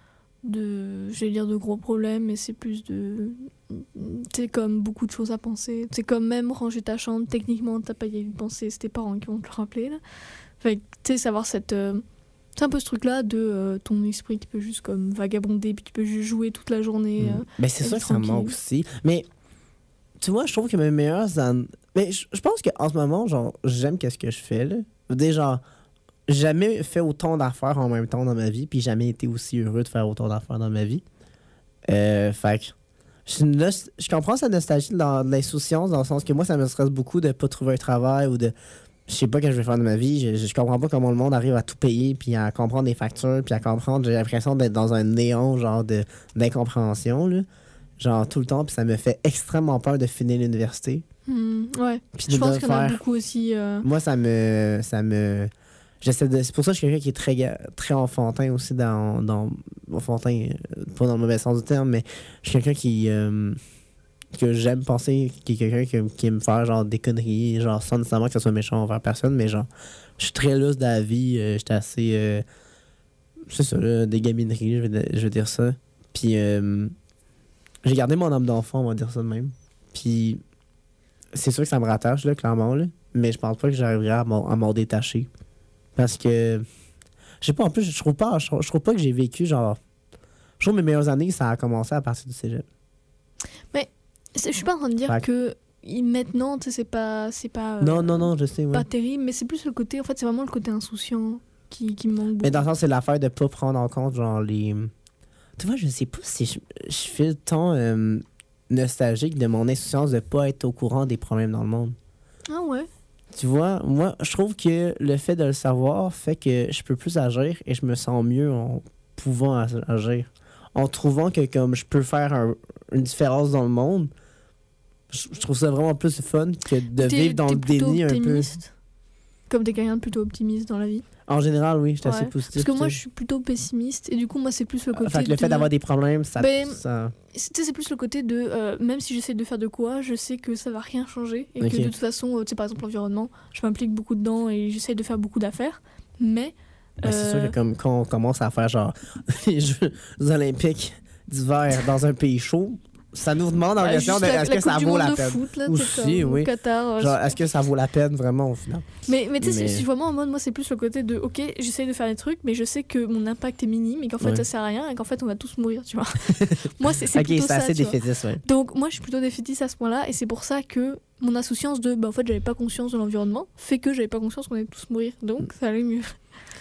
de j'allais dire de gros problèmes, mais c'est plus de. Tu sais, comme beaucoup de choses à penser. C'est comme même ranger ta chambre, techniquement, t'as pas y penser, c'est tes parents qui vont te le rappeler, là. Fait que, tu sais, savoir cette. euh, c'est un peu ce truc-là de euh, ton esprit qui peut juste comme vagabonder, puis tu peux juste jouer toute la journée. Mm. euh. Ben, c'est être sûr que ça me tranquille. manque aussi. Mais tu vois, je trouve que mes meilleurs. an- Mais je je pense qu'en ce moment, genre, j'aime qu'est-ce que je fais, là. Déjà, jamais fait autant d'affaires en même temps dans ma vie, puis jamais été aussi heureux de faire autant d'affaires dans ma vie. Euh, fait que. Je, suis nos- je comprends cette nostalgie dans de l'insouciance, dans le sens que moi, ça me stresse beaucoup de pas trouver un travail ou de. Je sais pas ce que je vais faire de ma vie. Je, je comprends pas comment le monde arrive à tout payer, puis à comprendre des factures, puis à comprendre. J'ai l'impression d'être dans un néon, genre, de, d'incompréhension, là. Genre, tout le temps, puis ça me fait extrêmement peur de finir l'université. Hmm, ouais. Puis Je de pense le qu'il y en a faire. beaucoup aussi. euh, Moi, ça me. Ça me. J'essaie de. C'est pour ça que je suis quelqu'un qui est très, ga- très enfantin aussi dans. dans enfantin, euh, pas dans le mauvais sens du terme, mais je suis quelqu'un qui. euh, que j'aime penser, qui est quelqu'un qui, qui aime me faire genre des conneries, genre sans nécessairement que ce soit méchant envers personne, mais genre, je suis très lousse de la vie, euh, j'étais assez. euh, c'est ça, là, des gamineries, je vais, je vais dire ça. Puis, euh, j'ai gardé mon âme d'enfant, on va dire ça de même. Puis, c'est sûr que ça me rattache, là, clairement, là, mais je pense pas que j'arriverai à m'en, à m'en détacher Parce que, je sais pas, en plus, je trouve pas, je trouve, je trouve pas que j'ai vécu, genre... Je trouve que mes meilleures années, ça a commencé à partir du cégep. Mais c'est- je suis pas en train de dire Fait que il- maintenant, tu sais, c'est pas, c'est pas, euh, Non, non, non, je sais, oui. pas terrible, mais c'est plus le côté, en fait, c'est vraiment le côté insouciant qui, qui me manque beaucoup. Mais dans le sens, c'est l'affaire de pas prendre en compte, genre, les... Tu vois, je sais pas si je, je fais le temps euh, nostalgique de mon insouciance de pas être au courant des problèmes dans le monde. Ah ouais. Tu vois, moi, je trouve que le fait de le savoir fait que je peux plus agir et je me sens mieux en pouvant ag- agir. En trouvant que comme je peux faire un- une différence dans le monde, je, je trouve ça vraiment plus fun que de T'es- vivre dans t'es le plutôt déni un peu. optimiste. Comme t'es quelqu'un de plutôt optimiste dans la vie. En général, oui, je suis assez Ouais. positif. Parce que moi, tu je sais. suis plutôt pessimiste et du coup, moi, c'est plus le côté. Fait que le fait de- d'avoir des problèmes, ça... Ben, ça... C'est- tu sais, c'est plus le côté de euh, même si j'essaie de faire de quoi, je sais que ça va rien changer et Ok. que de toute façon, euh, tu sais, par exemple, l'environnement, je m'implique beaucoup dedans et j'essaie de faire beaucoup d'affaires, mais. Ben, c'est sûr euh, que comme quand on commence à faire genre les Jeux olympiques d'hiver dans un pays chaud, ça nous demande en bah, question juste de la- est-ce la que Coupe ça du vaut monde la de peine. foot, là, tu sais, Aussi, comme oui. au Qatar. euh, Genre, je- est-ce que ça vaut la peine vraiment au final? Mais, mais tu sais, Mais- c'est- je suis vraiment en mode, moi, c'est plus le côté de, ok, j'essaie de faire des trucs, mais je sais que mon impact est minime et qu'en fait, Ouais. ça sert à rien et qu'en fait, on va tous mourir, tu vois. moi, c'est c'est Ok, plutôt c'est ça. assez tu vois. défaitiste, ouais. Donc, moi, je suis plutôt défaitiste à ce point-là et c'est pour ça que mon insouciance de, bah, en fait, j'avais pas conscience de l'environnement fait que j'avais pas conscience qu'on allait tous mourir. Donc, ça allait mieux.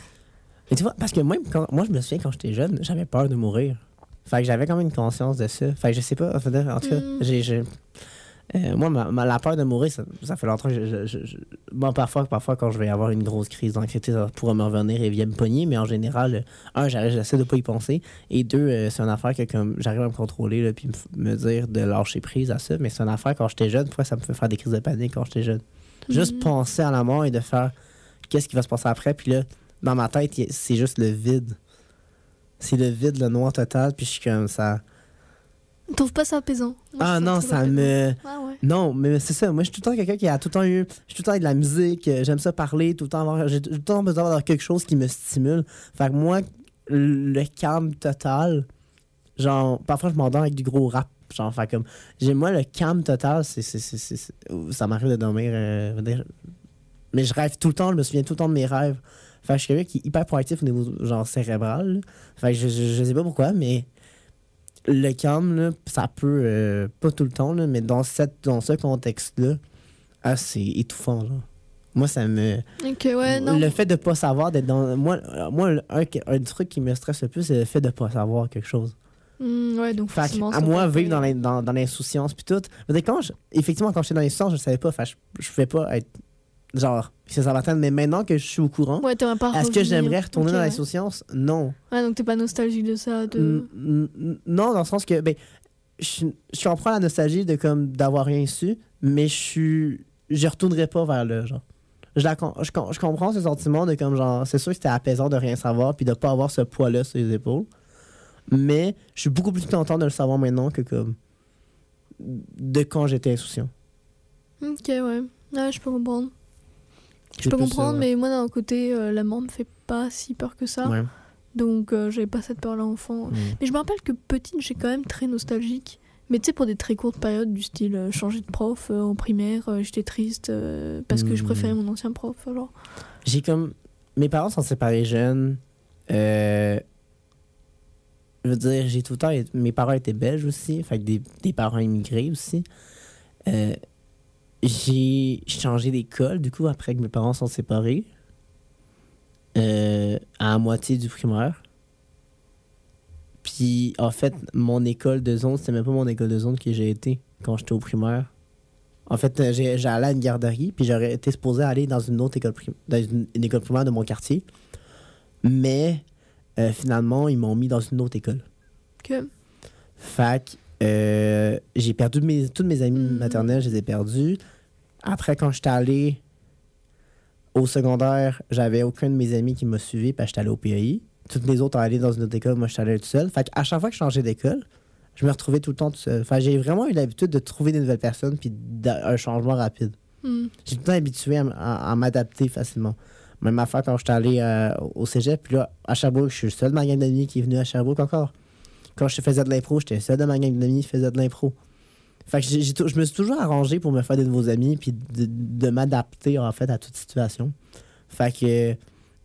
Mais tu vois, parce que même quand, moi, je me souviens quand j'étais jeune, j'avais peur de mourir. Fait que j'avais quand même une conscience de ça. Fait que je sais pas, en fait, en tout cas, Mm. j'ai. j'ai- euh, moi, ma, ma- la peur de mourir, ça, ça fait longtemps que je. je- je- je- Bon, parfois, parfois, quand je vais avoir une grosse crise d'anxiété, ça pourra me revenir et vient me pogner, mais en général, euh, un, j'arrête- j'essaie de pas y penser. Et deux, euh, c'est une affaire que comme j'arrive à me contrôler, là, puis me, f- me dire de lâcher prise à ça. Mais c'est une affaire quand j'étais jeune, pourquoi ça me fait faire des crises de panique quand j'étais jeune. Juste Mhm. penser à la mort et de faire qu'est-ce qui va se passer après, puis là, dans ma tête, y- c'est juste le vide. C'est le vide, le noir total, puis je suis comme ça. Trouve pas ça apaisant. Moi, Ah je trouve non, très ça apaisant. me. Ah ouais. Non, mais c'est ça. Moi, je suis tout le temps quelqu'un qui a tout le temps eu. Je suis tout le temps avec de la musique, euh, j'aime ça parler, tout le temps avoir. J'ai tout le temps besoin d'avoir quelque chose qui me stimule. Fait que moi, le calme total, genre, parfois je m'endors avec du gros rap. Genre, fait comme. J'ai, moi, le calme total, c'est. c'est, c'est, c'est- c'est- ça m'arrive de dormir. euh, je veux dire, mais je rêve tout le temps, je me souviens tout le temps de mes rêves. Fait que je suis quelqu'un qui est hyper proactif au niveau genre cérébral. là. Fait que je, je, je sais pas pourquoi, mais le calme, là, ça peut, euh, pas tout le temps, là, mais dans, cette, dans ce contexte-là, ah, c'est étouffant. Genre. Moi, ça me. Ok, ouais, non. Le fait de pas savoir, d'être dans. Moi, euh, moi un, un truc qui me stresse le plus, c'est le fait de pas savoir quelque chose. Hmm, ouais, donc Fait que, forcément, à ça moi, peut vivre dans être- l'in- dans, dans l'insouciance, puis tout. Je veux dire, quand je- effectivement, quand j'étais dans l'insouciance, je savais pas. Fait que je, je pouvais pas être. Genre, ça, ça va atteindre. Mais maintenant que je suis au courant, Ouais, t'aimerais pas est-ce que revenir. j'aimerais retourner Ok, dans ouais. l'insouciance? Non. Ouais, donc t'es pas nostalgique de ça, de... N- n- Non, dans le sens que, ben, je, je comprends la nostalgie de comme d'avoir rien su, mais je suis, je retournerai pas vers là, genre. Je, la com- je, com- je comprends ce sentiment de comme genre, c'est sûr que c'était apaisant de rien savoir puis de pas avoir ce poids-là sur les épaules, mais je suis beaucoup plus content de le savoir maintenant que comme de quand j'étais insouciant. Ok, ouais. Ouais, je peux comprendre. Je C'est peux plus, comprendre, euh, mais moi, d'un côté, euh, la mort me fait pas si peur que ça. Ouais. Donc, euh, j'avais pas cette peur-là enfant. Mm. Mais je me rappelle que petite, j'étais quand même très nostalgique. Mais tu sais, pour des très courtes périodes, du style euh, changer de prof euh, en primaire, euh, j'étais triste euh, parce que je Mm. préférais mon ancien prof. Genre. J'ai comme. Mes parents sont séparés jeunes. Euh... Je veux dire, j'ai tout le temps. été- Mes parents étaient belges aussi. Fait que des, des parents immigrés aussi. Euh, J'ai changé d'école, du coup, après que mes parents sont séparés. Euh, à la moitié du primaire. Puis, en fait, mon école de zone, c'était même pas mon école de zone que j'ai été quand j'étais au primaire. En fait, euh, j'ai- j'allais à une garderie, puis j'aurais été supposé aller dans une autre école, prim- dans une, une école primaire de mon quartier. Mais, euh, finalement, ils m'ont mis dans une autre école. Que... Fait que euh, j'ai perdu mes, toutes mes amis Mhm. maternels, je les ai perdus. Après, quand j'étais allé au secondaire, j'avais aucun de mes amis qui m'a suivi, parce que j'étais allé au P A I. Toutes les autres ont allé dans une autre école, moi, j'étais allé tout seul. Fait qu'à chaque fois que je changeais d'école, je me retrouvais tout le temps tout seul. Fait que j'ai vraiment eu l'habitude de trouver des nouvelles personnes, puis d'un changement rapide. Hmm. J'ai tout le temps habitué à, m- à- à m'adapter facilement. Même affaire quand j'étais allé euh, au cégep, puis là, à Sherbrooke, je suis le seul de ma gang d'amis qui est venu à Sherbrooke encore. Quand je faisais de l'impro, j'étais le seul de ma gang d'amis qui faisait de l'impro. Fait que j'ai- j'ai tou- je me suis toujours arrangé pour me faire de nouveaux amis, puis de, de m'adapter, en fait, à toute situation. Fait que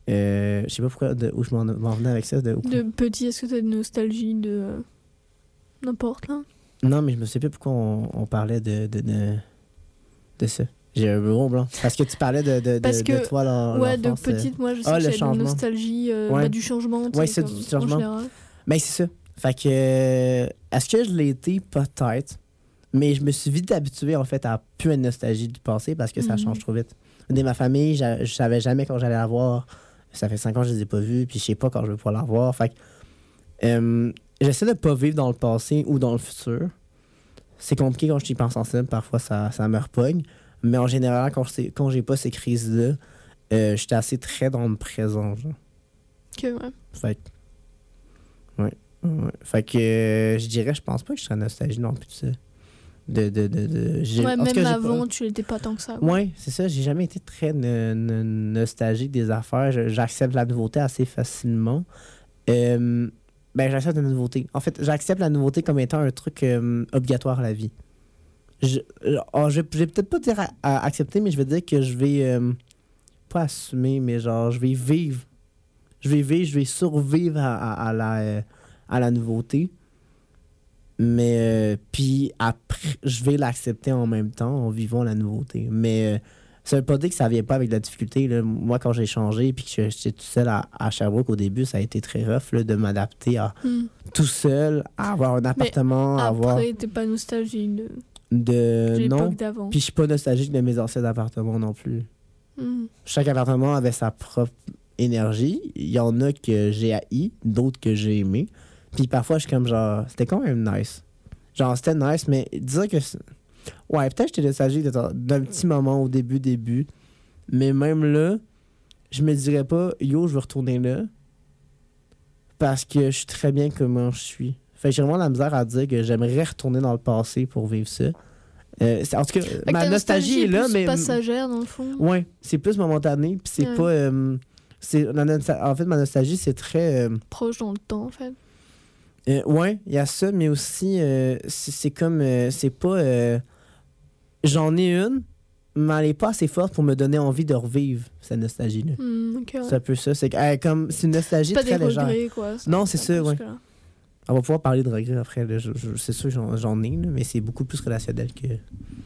Euh, je sais pas pourquoi, de, où je m'en, m'en venais avec ça. De, où- De petit, est-ce que t'as une nostalgie de. euh, N'importe là? Non, mais je me sais plus pourquoi on, on parlait de, de, de, de ça. J'ai un gros blanc. Parce que tu parlais de, de, de, Parce que- de toi, l'en- Ouais, de l'enfance, euh. petite, moi, je sais Ah, que le j'ai de changement. nostalgie euh, Ouais. bah, du changement. tu Ouais, sais, c'est comme, du changement. En général. Ben, c'est ça. Fait que. euh, Est-ce que je l'ai été? Peut-être. Mais je me suis vite habitué, en fait, à plus une nostalgie du passé parce que ça Mhm. change trop vite. Dans ma famille, j'a- je savais jamais quand j'allais la voir. Ça fait cinq ans que je les ai pas vus, puis je sais pas quand je vais pouvoir la voir. Fait que. euh, J'essaie de pas vivre dans le passé ou dans le futur. C'est compliqué quand je suis hypersensible. Parfois, ça, ça me repogne. Mais en général, quand, je- quand j'ai pas ces crises-là, euh, j'étais assez très dans le présent. Genre. Que, ouais. Fait que. Ouais. ouais. Fait que euh, je dirais, je pense pas que je serais nostalgique non plus de ça. De, de, de, de- j'ai- Ouais, en tout même cas, j'ai avant, pas- tu l'étais pas tant que ça. quoi. Ouais, c'est ça. J'ai jamais été très no- no- nostalgique des affaires. Je- J'accepte la nouveauté assez facilement. Euh, ben, j'accepte la nouveauté. En fait, j'accepte la nouveauté comme étant un truc euh, obligatoire à la vie. Je, oh, je, je vais peut-être pas dire à, à accepter, mais je vais dire que je vais euh, pas assumer, mais genre, je vais vivre. Je vais vivre, je vais survivre à, à- à la, euh, à la nouveauté. Mais euh, puis après, je vais l'accepter en même temps en vivant la nouveauté. Mais euh, ça veut pas dire que ça vient pas avec de la difficulté. Là. Moi, quand j'ai changé puis que j'étais tout seul à, à Sherbrooke au début, ça a été très rough là, de m'adapter à Hmm. tout seul, à avoir un appartement, à avoir Après, t'es pas nostalgique de, de de non. l'époque d'avant. Puis je suis pas nostalgique de mes anciens appartements non plus. Hmm. Chaque appartement avait sa propre énergie. Il y en a que j'ai haï, d'autres que j'ai aimé. Puis parfois, je suis comme genre, c'était quand même nice. Genre, c'était nice, mais dire que. c'est- Ouais, peut-être que j'étais nostalgique de- d'un petit moment au début, début. Mais même là, je me dirais pas, yo, je veux retourner là. Parce que je suis très bien comment je suis. Fait que j'ai vraiment la misère à dire que j'aimerais retourner dans le passé pour vivre ça. Euh, c'est- en tout cas, Fait que ma ta nostalgie est là, plus mais. passagère, dans le fond. Ouais, c'est plus momentané, puis c'est Ouais. pas. euh, c'est, la nostal- en fait, ma nostalgie, c'est très. euh, Proche dans le temps, en fait. euh, ouais, il y a ça, mais aussi, euh, c'est, c'est comme. euh, c'est pas. euh, j'en ai une, mais elle est pas assez forte pour me donner envie de revivre cette nostalgie-là. Hmm, ok, ouais. C'est un peu ça. C'est, que, euh, comme, c'est une nostalgie C'est pas très des légère. regrets, quoi. ça, Non, c'est ça, plus ouais. que là. On va pouvoir parler de regrets après. Là. Je- je- c'est sûr que j'en, j'en ai, là, mais c'est beaucoup plus relationnel que.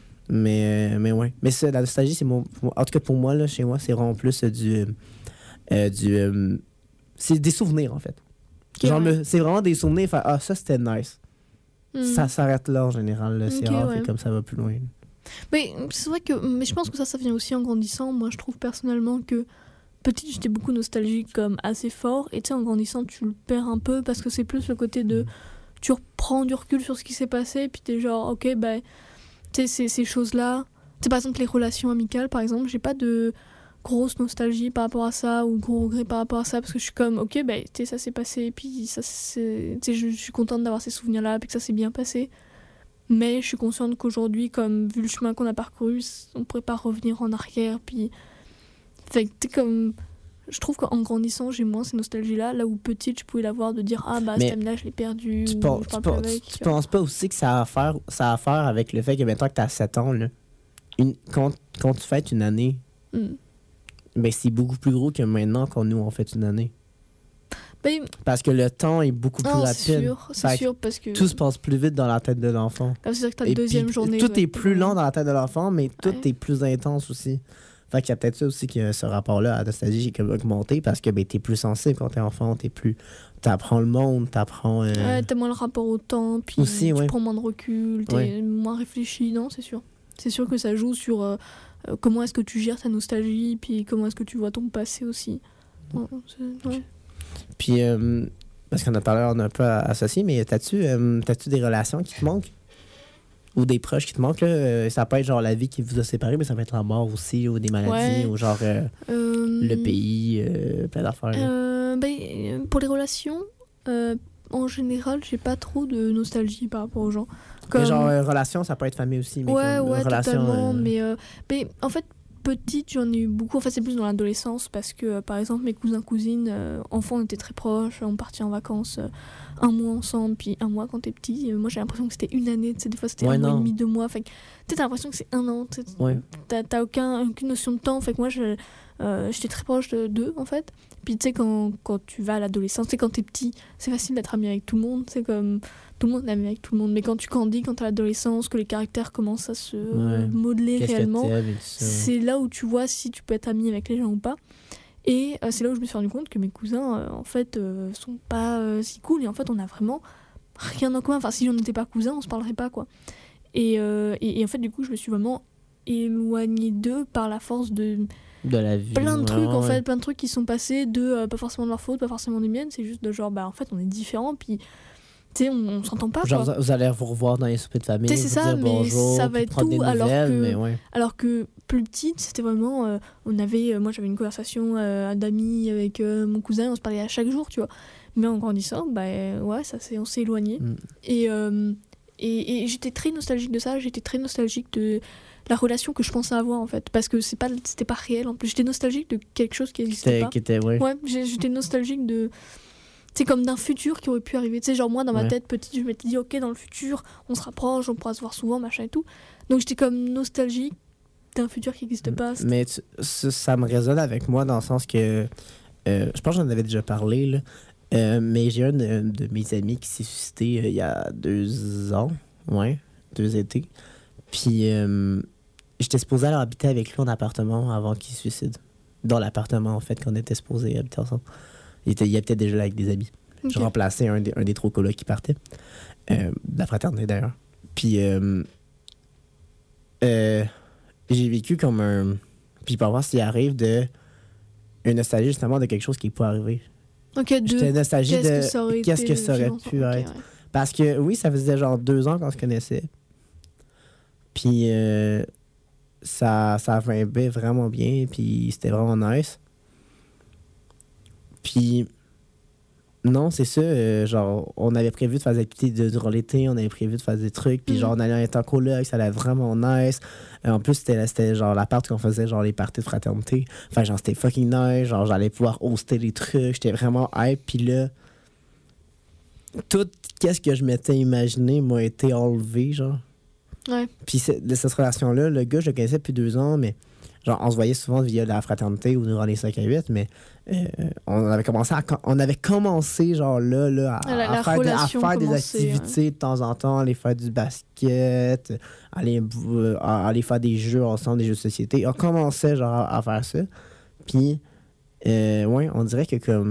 Mais, euh, mais ouais. Mais ça, la nostalgie, c'est mon. En tout cas, pour moi, là, chez moi, c'est vraiment plus euh, du. euh, du euh, c'est des souvenirs, en fait. Ok, Genre, ouais. me- c'est vraiment des souvenirs. Faire, ah, ça, c'était nice. Hmm. Ça s'arrête là, en général. Là. C'est Ok, rare ouais. que comme ça va plus loin. Mais c'est vrai que mais je pense que ça, ça vient aussi en grandissant. Moi, je trouve personnellement que petite, j'étais beaucoup nostalgique, comme assez fort. Et tu sais, en grandissant, tu le perds un peu parce que c'est plus le côté de. Tu reprends du recul sur ce qui s'est passé, et puis t'es genre, ok, bah, tu sais, ces, ces choses-là. Tu sais, par exemple, les relations amicales, par exemple, j'ai pas de grosse nostalgie par rapport à ça ou gros regret par rapport à ça parce que je suis comme, ok, bah, tu sais, ça s'est passé, et puis ça, c'est. Tu sais, je, je suis contente d'avoir ces souvenirs-là, puis que ça s'est bien passé. Mais je suis consciente qu'aujourd'hui, comme vu le chemin qu'on a parcouru, on pourrait pas revenir en arrière. Puis, fait que t'es comme, je trouve qu'en grandissant, j'ai moins ces nostalgies-là. Là où petite, je pouvais l'avoir de dire ah bah Mais cet ami-là, je l'ai perdu. Tu, ou penses, je tu, parle plus penses- avec. tu penses pas aussi que ça a à faire, ça a à faire avec le fait que maintenant que tu as sept ans, là, une, quand, quand tu fêtes une année, Hmm. ben, c'est beaucoup plus gros que maintenant quand nous on fait une année. Ben, Parce que le temps est beaucoup plus non, rapide. c'est sûr, Fait c'est que sûr parce que. Tout se passe plus vite dans la tête de l'enfant. Comme c'est sûr que ta Et deuxième puis, journée. Tout doit est être plus longue. long dans la tête de l'enfant, mais tout Ouais. est plus intense aussi. Fait qu'il y a peut-être ça aussi que ce rapport-là à la nostalgie qui a augmenté parce que ben, t'es plus sensible quand t'es enfant, t'es plus. T'apprends le monde, t'apprends. euh, Ouais, t'as moins le rapport au temps, puis Aussi, tu ouais. prends moins de recul, t'es Ouais. moins réfléchi, non, c'est sûr. C'est sûr que ça joue sur euh, euh, comment est-ce que tu gères ta nostalgie, puis comment est-ce que tu vois ton passé aussi. Ouais, c'est- ouais. Puis, euh, parce qu'on a parlé, on a un peu associé, mais t'as-tu, euh, t'as-tu des relations qui te manquent? Ou des proches qui te manquent, là? Euh, Ça peut être genre la vie qui vous a séparés, mais ça peut être la mort aussi, ou des maladies, Ouais. ou genre euh, Euh, le pays, euh, plein d'affaires. là. euh, ben, euh, pour les relations, euh, en général, j'ai pas trop de nostalgie par rapport aux gens. Comme... Mais genre, euh, relation, ça peut être famille aussi. Mais ouais, comme, ouais, relation, totalement. euh, Mais, euh, mais en fait, petite, j'en ai eu beaucoup. En fait, c'est plus dans l'adolescence parce que, euh, par exemple, mes cousins, cousines, euh, enfants, on était très proches. On partait en vacances euh, un mois ensemble, puis un mois quand t'es petit. Euh, moi, j'ai l'impression que c'était une année. Tu sais, des fois, c'était Ouais, un mois et non. demi, deux mois. Fait que, tu sais, t'as l'impression que c'est un an. Tu sais, Ouais. T'as, t'as aucun, aucune notion de temps. Fait que moi, je, euh, j'étais très proche de- d'eux, en fait. Puis, tu sais, quand, quand tu vas à l'adolescence, tu sais, quand t'es petit, c'est facile d'être ami avec tout le monde. C'est comme tout le monde est ami avec tout le monde. Mais quand tu grandis, quand t'es à l'adolescence, que les caractères commencent à se Ouais. modeler Qu'est-ce réellement, que t'aimes et tout ça. c'est là où tu vois si tu peux être ami avec les gens ou pas. Et euh, c'est là où je me suis rendu compte que mes cousins, euh, en fait, euh, sont pas euh, si cool. Et en fait, on a vraiment rien en commun. Enfin, si on n'était pas cousins, on se parlerait pas, quoi. Et, euh, et, et en fait, du coup, je me suis vraiment éloignée d'eux par la force de De la vie. plein de trucs, vraiment, en ouais. fait. Plein de trucs qui sont passés de euh, pas forcément de leur faute, pas forcément des miennes. C'est juste de genre, bah, en fait, on est différents. Puis, tu sais, on, on s'entend pas, Genre, quoi. vous allez vous revoir dans les soupers de famille. Tu sais, c'est vous ça, dire mais bonjour, ça va puis être prendre des tout, alors nouvelles, que- mais ouais. Alors que plus petite, c'était vraiment. euh, on avait, euh, moi, j'avais une conversation euh, d'amis avec euh, mon cousin, on se parlait à chaque jour, tu vois. Mais en grandissant, bah euh, ouais, ça, c'est, on s'est éloigné. Mm. Et, euh, et, et j'étais très nostalgique de ça, j'étais très nostalgique de la relation que je pensais avoir, en fait. Parce que c'est pas, c'était pas réel en plus. J'étais nostalgique de quelque chose qui n'existait C'était- pas. qui était, ouais. Ouais, j'ai- j'étais nostalgique de. C'est comme d'un futur qui aurait pu arriver. Tu sais, genre moi, dans ma Ouais. tête petite, je m'étais dit, ok, dans le futur, on se rapproche, on pourra se voir souvent, machin et tout. Donc j'étais comme nostalgique d'un futur qui n'existe pas. C'était- Mais tu- ça, ça me résonne avec moi dans le sens que. euh, je pense que j'en avais déjà parlé, là. Euh, mais j'ai un de, de mes amis qui s'est suicidé euh, il y a deux ans. Ouais, deux étés. Puis euh, j'étais supposé aller habiter avec lui en appartement avant qu'il se suicide. Dans l'appartement, en fait, qu'on était supposé habiter ensemble. Il, était, il habitait déjà là avec des amis. Ok. Je remplaçais un des, un des trois colocs qui partait. Euh, de la fraternité, d'ailleurs. Puis, euh, euh, j'ai vécu comme un. Puis, pour voir s'il arrive de. Une nostalgie, justement, de quelque chose qui peut arriver. Ok, de J'étais nostalgique qu'est-ce de. que ça aurait Qu'est-ce été que ça aurait vivant, pu ok, être. ouais. Parce que, oui, ça faisait genre deux ans qu'on se connaissait. Puis, euh, ça, ça vimbait vraiment bien. Puis, c'était vraiment nice. Puis, non, c'est ça. euh, genre, on avait prévu de faire des activités de- durant l'été. On avait prévu de faire des trucs. Puis, Mhm. genre, on allait être en coloc. Ça allait être vraiment nice. Euh, en plus, c'était, c'était genre l'appart qu'on faisait, genre les parties de fraternité. Enfin, genre, c'était fucking nice. Genre, j'allais pouvoir hoster les trucs. J'étais vraiment hype. Puis là, tout qu'est-ce que je m'étais imaginé m'a été enlevé, genre. Ouais. Puis c'est- de cette relation-là, le gars, je le connaissais depuis deux ans, mais genre, on se voyait souvent via la fraternité ou durant les cinq à huit, mais euh, on avait commencé à on avait commencé genre là, là à, La- à la faire, des, à relation faire des commençait, activités de temps en temps, aller faire du basket, aller, euh, à- aller faire des jeux ensemble, des jeux de société. On commençait genre à, à faire ça. Puis, euh, ouais, on dirait que comme.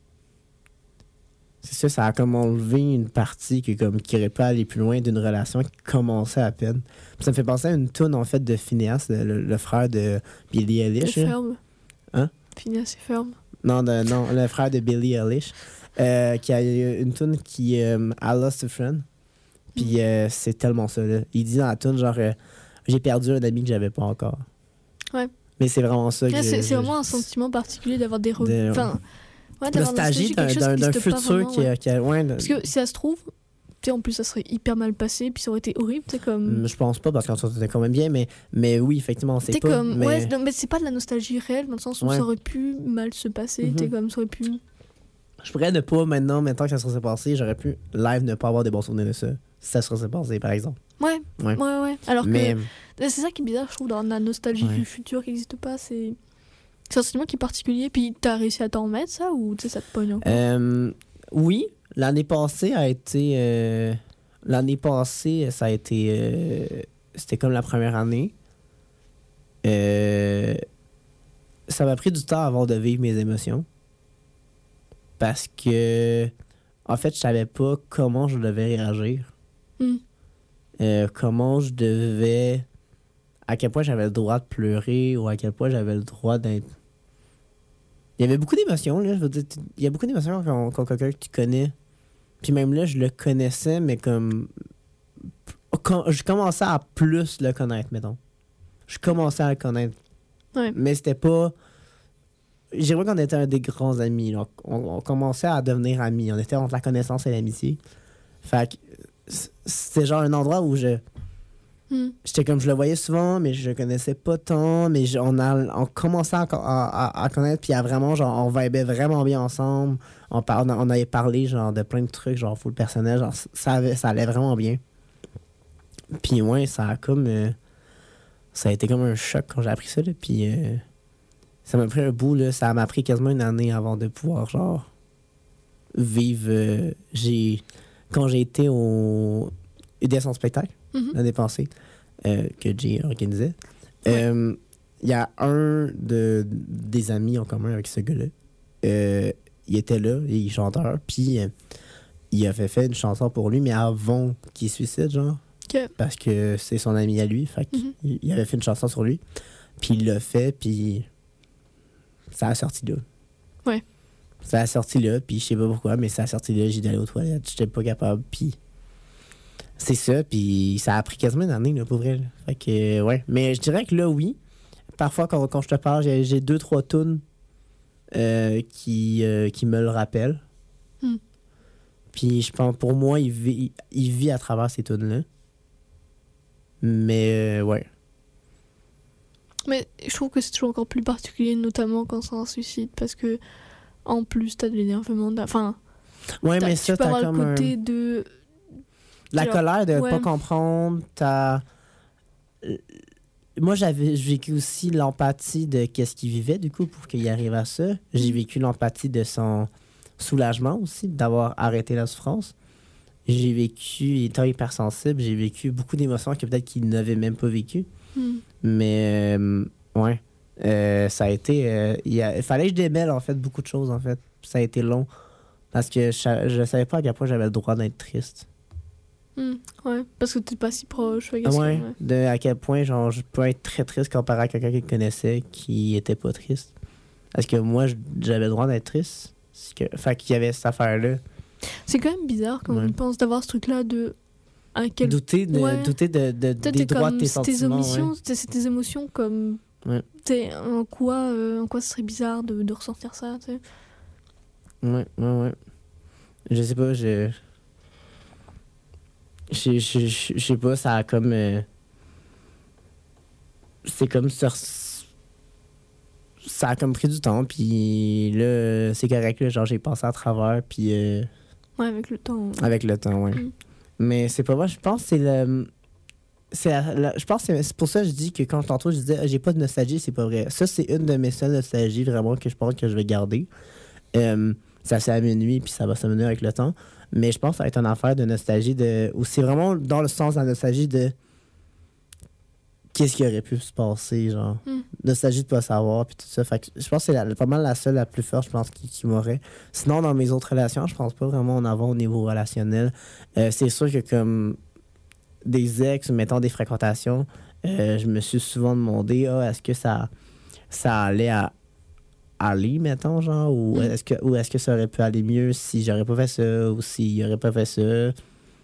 C'est ça, ça a comme enlevé une partie qui, comme, qui aurait pu aller plus loin d'une relation qui commençait à peine. Puis ça me fait penser à une toune en fait de Phineas, le, le- le frère de Billie C'est Eilish. là. ferme. Hein? Phineas est ferme. Non, de- non, le frère de Billie Eilish, euh, qui a eu une tune qui euh, I Lost a Friend. Puis euh, c'est tellement ça. Là. Il dit dans la tune genre euh, j'ai perdu un ami que j'avais pas encore. Ouais. Mais c'est vraiment ça que Ouais, je- c'est c'est je- vraiment un sentiment particulier d'avoir des re... De- enfin, ouais, d'avoir nostalgie d'un, quelque chose d'un, qui d'un n'existe pas futur vraiment, qui, ouais. a, qui a- ouais, de- Parce que si ça se trouve, tu sais, en plus ça serait hyper mal passé, puis ça aurait été horrible, tu sais, comme. Mm, je pense pas parce qu'on s'entendait quand même bien, mais, mais oui, effectivement, c'est T'es pas. comme. mais... Ouais, non, mais c'est pas de la nostalgie réelle, dans le sens où Ouais. ça aurait pu mal se passer, Mhm. t'es comme, ça aurait pu. Je pourrais ne pas, maintenant, maintenant que ça se serait passé, j'aurais pu live ne pas avoir des bons souvenirs de ça. Si ça se serait passé, par exemple. Ouais, Ouais. ouais, ouais. Alors Mais que. C'est ça qui est bizarre, je trouve, dans la nostalgie Ouais. du futur qui n'existe pas, c'est. C'est un sentiment qui est particulier, puis t'as réussi à t'en remettre, ça, ou tu sais, ça te pogne encore? euh, oui, l'année passée a été. euh, l'année passée, ça a été. euh, c'était comme la première année. Euh, ça m'a pris du temps avant de vivre mes émotions. Parce que. En fait, je savais pas comment je devais réagir. Hmm. Euh, comment je devais. À quel point j'avais le droit de pleurer ou à quel point j'avais le droit d'être. Il y avait beaucoup d'émotions, là. Je veux dire, il y a beaucoup d'émotions quand, quand quelqu'un que tu connais. Puis même là, je le connaissais, mais comme. Quand je commençais à plus le connaître, mettons. Je commençais à le connaître. Ouais. Mais c'était pas. J'ai vu qu'on était un des grands amis. Là. On, on commençait à devenir amis. On était entre la connaissance et l'amitié. Fait que c- c'était genre un endroit où je. Hmm. J'étais comme je le voyais souvent, mais je le connaissais pas tant. Mais je- on, a, on commençait à, à, à- à connaître, puis à vraiment, genre, on vibait vraiment bien ensemble. On, par, on avait parlé, genre, de plein de trucs, genre, full personnel. Genre, ça, avait- ça allait vraiment bien. Puis, ouais, ça a comme. euh, ça a été comme un choc quand j'ai appris ça, là. Puis, euh, ça m'a pris un bout, là. Ça m'a pris quasiment une année avant de pouvoir, genre, vivre. Euh, j'ai, quand j'ai été au U D S en spectacle, Mhm. l'année passée, euh, que j'ai organisé, il Ouais. euh, y a un de, des amis en commun avec ce gars-là. Euh, il était là, il est chanteur, puis euh, il avait fait une chanson pour lui, mais avant qu'il se suicide, genre. Ok. Parce que c'est son ami à lui. Fait qu'il Mhm. il avait fait une chanson sur lui. Puis il l'a fait, puis ça a sorti là. Ouais. Ça a sorti là, puis je sais pas pourquoi, mais ça a sorti là. J'ai allé aux toilettes, j'étais pas capable, puis c'est ça, puis ça a pris quasiment une année, là, pour vrai. Là. Fait que, euh, ouais. Mais je dirais que là, oui. Parfois, quand, quand je te parle, j'ai, j'ai deux, trois tunes euh, qui, euh, qui me le rappellent. Hmm. Puis je pense, pour moi, il vit, il vit à travers ces tunes-là. Mais, euh, ouais. Mais je trouve que c'est toujours encore plus particulier, notamment quand c'est un suicide, parce que en plus, t'as de l'énervement. d'a- Enfin, Ouais, t'as- mais tu ça, peux t'as avoir comme le un- côté de. La genre, colère de ne ouais. pas comprendre, t'as... Euh, Moi, j'avais j'ai vécu aussi l'empathie de qu'est-ce qu'il vivait, du coup, pour qu'il arrive à ça. J'ai Mm. vécu l'empathie de son soulagement aussi, d'avoir arrêté la souffrance. J'ai vécu, étant hypersensible, j'ai vécu beaucoup d'émotions que peut-être qu'il n'avait même pas vécues. hmm. Mais, euh, ouais, Euh, ça a été... euh, il, y a- il fallait que je démêle, en fait, beaucoup de choses, en fait. Ça a été long. Parce que je, je savais pas à quel point j'avais le droit d'être triste. Hmm, ouais, parce que t'es pas si proche. fait que Ah c'est- ouais, ouais. de à quel point genre je peux être très triste comparé à quelqu'un qui connaissait qui était pas triste. Parce que moi, je- j'avais le droit d'être triste. C'est que, fait qu'il y avait cette affaire-là. C'est quand même bizarre quand Ouais. on pense d'avoir ce truc-là de. À quel Douter, de, Ouais. douter de, de- Toi, des t'es droits comme de tes c'est tes sentiments. émotions, ouais. c'est c'est tes émotions comme. Ouais. T'sais, en quoi, euh, en quoi ce serait bizarre de, de ressentir ça, tu sais. Ouais, ouais, ouais. Je sais pas, je. Je je- je- je sais pas, ça a comme. euh, C'est comme sur. Ça a comme pris du temps, puis là, c'est correct, là, genre j'ai passé à travers, puis. euh, Ouais, avec le temps. Avec le temps, oui. Mm. Mais c'est pas vrai, je pense que c'est le. C'est la- la- je pense que c'est- c'est pour ça que je dis que quand tantôt je disais ah, j'ai pas de nostalgie, c'est pas vrai. Ça, c'est une de mes seules nostalgies vraiment que je pense que je vais garder. Euh, ça c'est à minuit, puis ça va s'amener avec le temps. Mais je pense que ça va être une affaire de nostalgie de. Ou c'est vraiment dans le sens de la nostalgie de. Qu'est-ce qui aurait pu se passer, genre. Mm. Nostalgie de pas savoir, puis tout ça. Fait que je pense que c'est la- pas mal la seule, la plus forte, je pense, qui, qui m'aurait. Sinon, dans mes autres relations, je pense pas vraiment en avoir au niveau relationnel. Euh, c'est sûr que comme des ex, ou mettons des fréquentations, euh, je me suis souvent demandé, ah, est-ce que ça, ça allait à aller, mettons, genre, ou Mm. est-ce que, ou est-ce que ça aurait pu aller mieux si j'aurais pas fait ça, ou s'il aurait pas fait ça.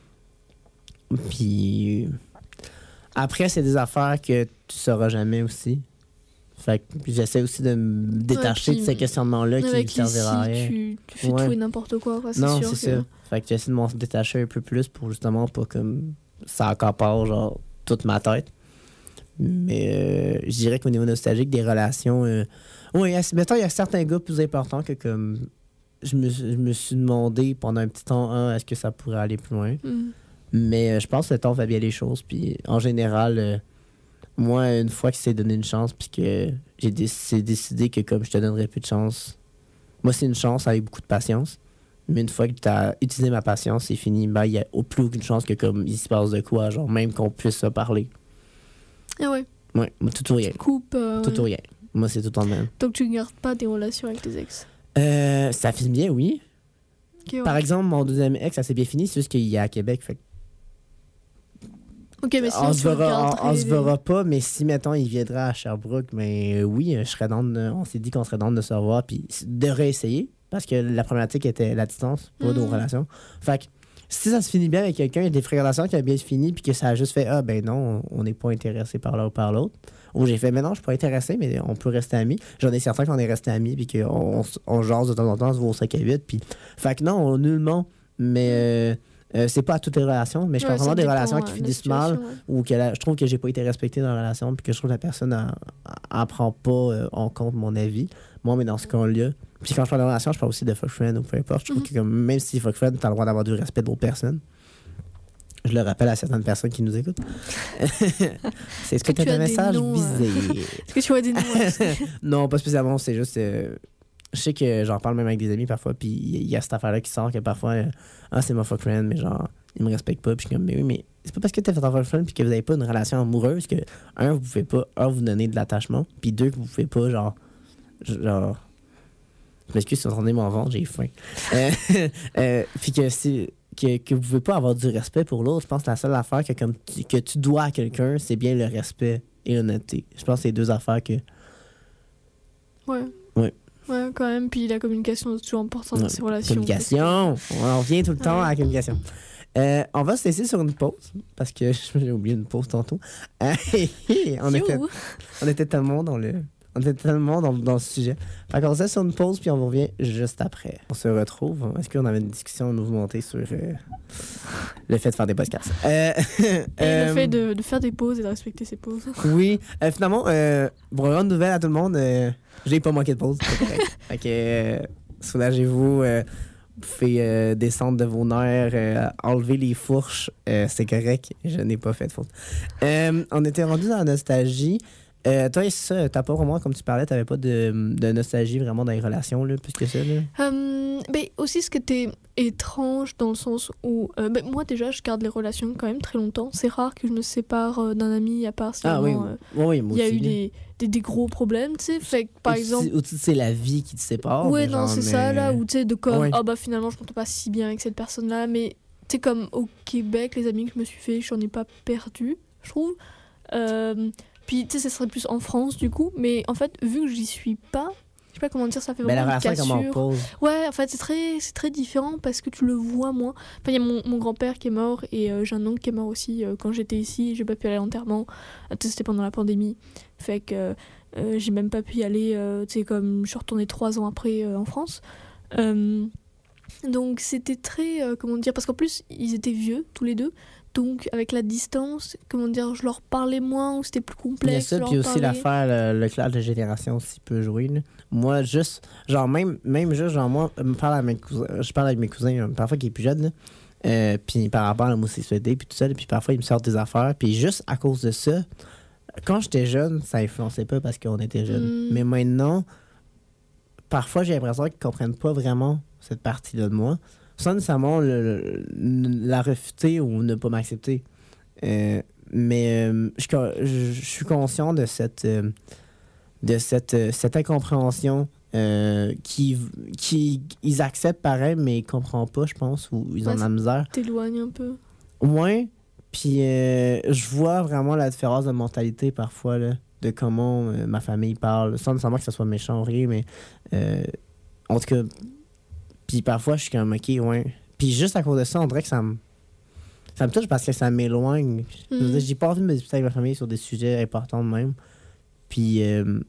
Puis après, c'est des affaires que tu sauras jamais aussi. Fait que j'essaie aussi de me détacher puis, de ces questionnements-là qui ne Avec servira à l'ici, rien. tu, tu fais Ouais. tout et n'importe quoi, quoi, c'est Non, sûr. c'est que... ça. Fait que j'essaie de m'en détacher un peu plus pour justement pas comme ça accapare genre toute ma tête. Mais euh, je dirais qu'au niveau nostalgique des relations, euh, oui, mettons il y a certains gars plus importants que comme je me, je me suis demandé pendant un petit temps, ah, est-ce que ça pourrait aller plus loin. Mm. Mais euh, je pense que le temps fait bien les choses. Puis en général, euh, moi, une fois que c'est donné une chance, puis que j'ai dé- c'est décidé que comme je te donnerais plus de chance, moi, c'est une chance avec beaucoup de patience. Mais une fois que tu as utilisé ma patience, c'est fini. Ben, il n'y a au- plus aucune chance que comme il se passe de quoi, genre même qu'on puisse se parler. Ah ouais, Ouais, moi, tout ou rien. coupe. euh, Tout ouais. ou rien. Moi, c'est tout en même. Donc tu gardes pas des relations avec tes ex. Euh, ça finit bien, oui. Ok, ouais. Par exemple, mon deuxième ex, ça s'est bien fini, c'est juste qu'il est à Québec. Fait que Ok, mais sinon on tu se verra, on, regarderais on se les- verra pas, mais si, mettons, il viendra à Sherbrooke, ben euh, oui, je serais dans de, on s'est dit qu'on serait dans de se revoir, puis de réessayer, parce que la problématique était la distance, pas nos Mm. relations. Fait que si ça se finit bien avec quelqu'un, il y a des fréquentations qui ont bien fini, puis que ça a juste fait, ah ben non, on n'est pas intéressé par l'un ou par l'autre. Ou j'ai fait, mais non, je suis pas intéressé, mais on peut rester amis. J'en ai certains qu'on est restés amis, puis qu'on on, s- on jase de temps en temps, on se voit au cinq à huit, puis. Fait que non, on- nullement, mais. euh, euh, c'est pas à toutes les relations, mais je Ouais, parle ça vraiment des dépend, relations euh, qui de la finissent mal, situation, ouais. ou que la- je trouve que j'ai pas été respecté dans la relation, puis que je trouve que la personne ne prend pas euh, en compte mon avis. Moi, mais dans ce cas-là, puis quand je parle de relation, je parle aussi de fuck friend ou peu importe. Je trouve Mhm. que comme, même si fuck friend, t'as le droit d'avoir du respect de l'autre personne. je le rappelle à certaines personnes qui nous écoutent. c'est est-ce que, que tu as un message noms, visé? euh... Est-ce que tu vois des noms? Non, pas spécialement, c'est juste... Euh... Je sais que j'en parle même avec des amis parfois, puis il y a cette affaire-là qui sort que parfois, euh, ah, c'est mon fuck friend, mais genre, il me respecte pas, puis je suis comme, mais oui, mais c'est pas parce que t'as fait un fuck friend puis que vous avez pas une relation amoureuse que, un, vous pouvez pas, un, vous donner de l'attachement, puis deux, que vous pouvez pas, genre, genre, je m'excuse si vous entendez mon ventre, j'ai faim. euh, euh, puis que si, que, que vous pouvez pas avoir du respect pour l'autre, je pense que la seule affaire que, comme tu, que tu dois à quelqu'un, c'est bien le respect et l'honnêteté. Je pense que c'est deux affaires que... Ouais. Ouais. Ouais, quand même. Puis la communication est toujours importante dans ces relations. Communication! Que... On revient tout le temps ouais. à la communication. Euh, on va se laisser sur une pause, parce que j'ai oublié une pause tantôt. on, était, on était tellement dans le... On était tellement dans, dans le sujet. Fait qu'on se laisse sur une pause, puis on revient juste après. On se retrouve. Est-ce qu'on avait une discussion mouvementée sur euh, le fait de faire des podcasts? Euh, Et euh, le fait de, de faire des pauses et de respecter ses pauses. Oui. Euh, finalement, euh, pour une bonne nouvelle à tout le monde, euh, j'ai pas manqué de pause. C'est correct. Fait que euh, soulagez-vous. Euh, vous pouvez euh, descendre de vos nerfs, euh, enlever les fourches. Euh, c'est correct. Je n'ai pas fait de faute. Euh, on était rendu dans la nostalgie. Euh, toi, ça, t'as pas vraiment, comme tu parlais, t'avais pas de, de nostalgie vraiment dans les relations, là, plus que ça, là? Um, ben, aussi, ce qui était étrange dans le sens où... Euh, ben, moi, déjà, je garde les relations quand même très longtemps. C'est rare que je me sépare euh, d'un ami, à part si ah, vraiment, oui, euh, oui, oui, moi il y a aussi, eu des, des, des gros problèmes, tu sais. Fait que, par ou exemple... Ou tu sais, c'est la vie qui te sépare. Ouais, non, genre, c'est mais... ça, là, où tu sais, de comme, ouais. ah bah finalement, je m'entends pas si bien avec cette personne-là, mais tu sais, comme au Québec, les amis que je me suis fait, j'en ai pas perdu, je trouve. Euh... Puis, tu sais, ça serait plus en France, du coup. Mais en fait, vu que j'y suis pas, je sais pas comment dire, ça fait vraiment mais la une relation cassure. comme en pause. Ouais, en fait, c'est très, c'est très différent parce que tu le vois moins. Enfin, il y a mon, mon grand-père qui est mort et euh, j'ai un oncle qui est mort aussi euh, quand j'étais ici. J'ai pas pu aller à l'enterrement. Euh, c'était pendant la pandémie. Fait que euh, j'ai même pas pu y aller. Euh, tu sais, comme je suis retournée trois ans après euh, en France. Euh, donc, c'était très... Euh, comment dire, parce qu'en plus, ils étaient vieux, tous les deux. Donc, avec la distance, comment dire, je leur parlais moins ou c'était plus complexe. Il y a ça, puis aussi l'affaire, le, le clash de génération aussi peut jouer. Là. Moi, juste, genre, même, même juste, genre, moi, me parle à mes cousins, je parle avec mes cousins, euh, parfois qui est plus jeune, là, euh, puis par rapport à la homosexualité, puis tout ça, là, puis parfois, ils me sortent des affaires, puis juste à cause de ça, quand j'étais jeune, ça influençait pas parce qu'on était jeunes. Mm. Mais maintenant, parfois, j'ai l'impression qu'ils comprennent pas vraiment cette partie-là de moi. Sans nécessairement le, le, la refuter ou ne pas m'accepter. Euh, mais euh, je, je, je suis conscient de cette, euh, de cette, euh, cette incompréhension euh, qui, qui ils acceptent pareil, mais ils comprennent pas, je pense, ou ils ouais, ont de la misère. T'éloignes un peu. Ouais. Puis euh, je vois vraiment la différence de mentalité parfois, là, de comment euh, ma famille parle, sans nécessairement que ça soit méchant ou rien, mais euh, en tout cas... Puis parfois, je suis comme, OK, ouais. Puis juste à cause de ça, on dirait que ça me... Ça me touche parce que ça m'éloigne. Mm. J'ai pas envie de me disputer avec ma famille sur des sujets importants de même. Puis, euh,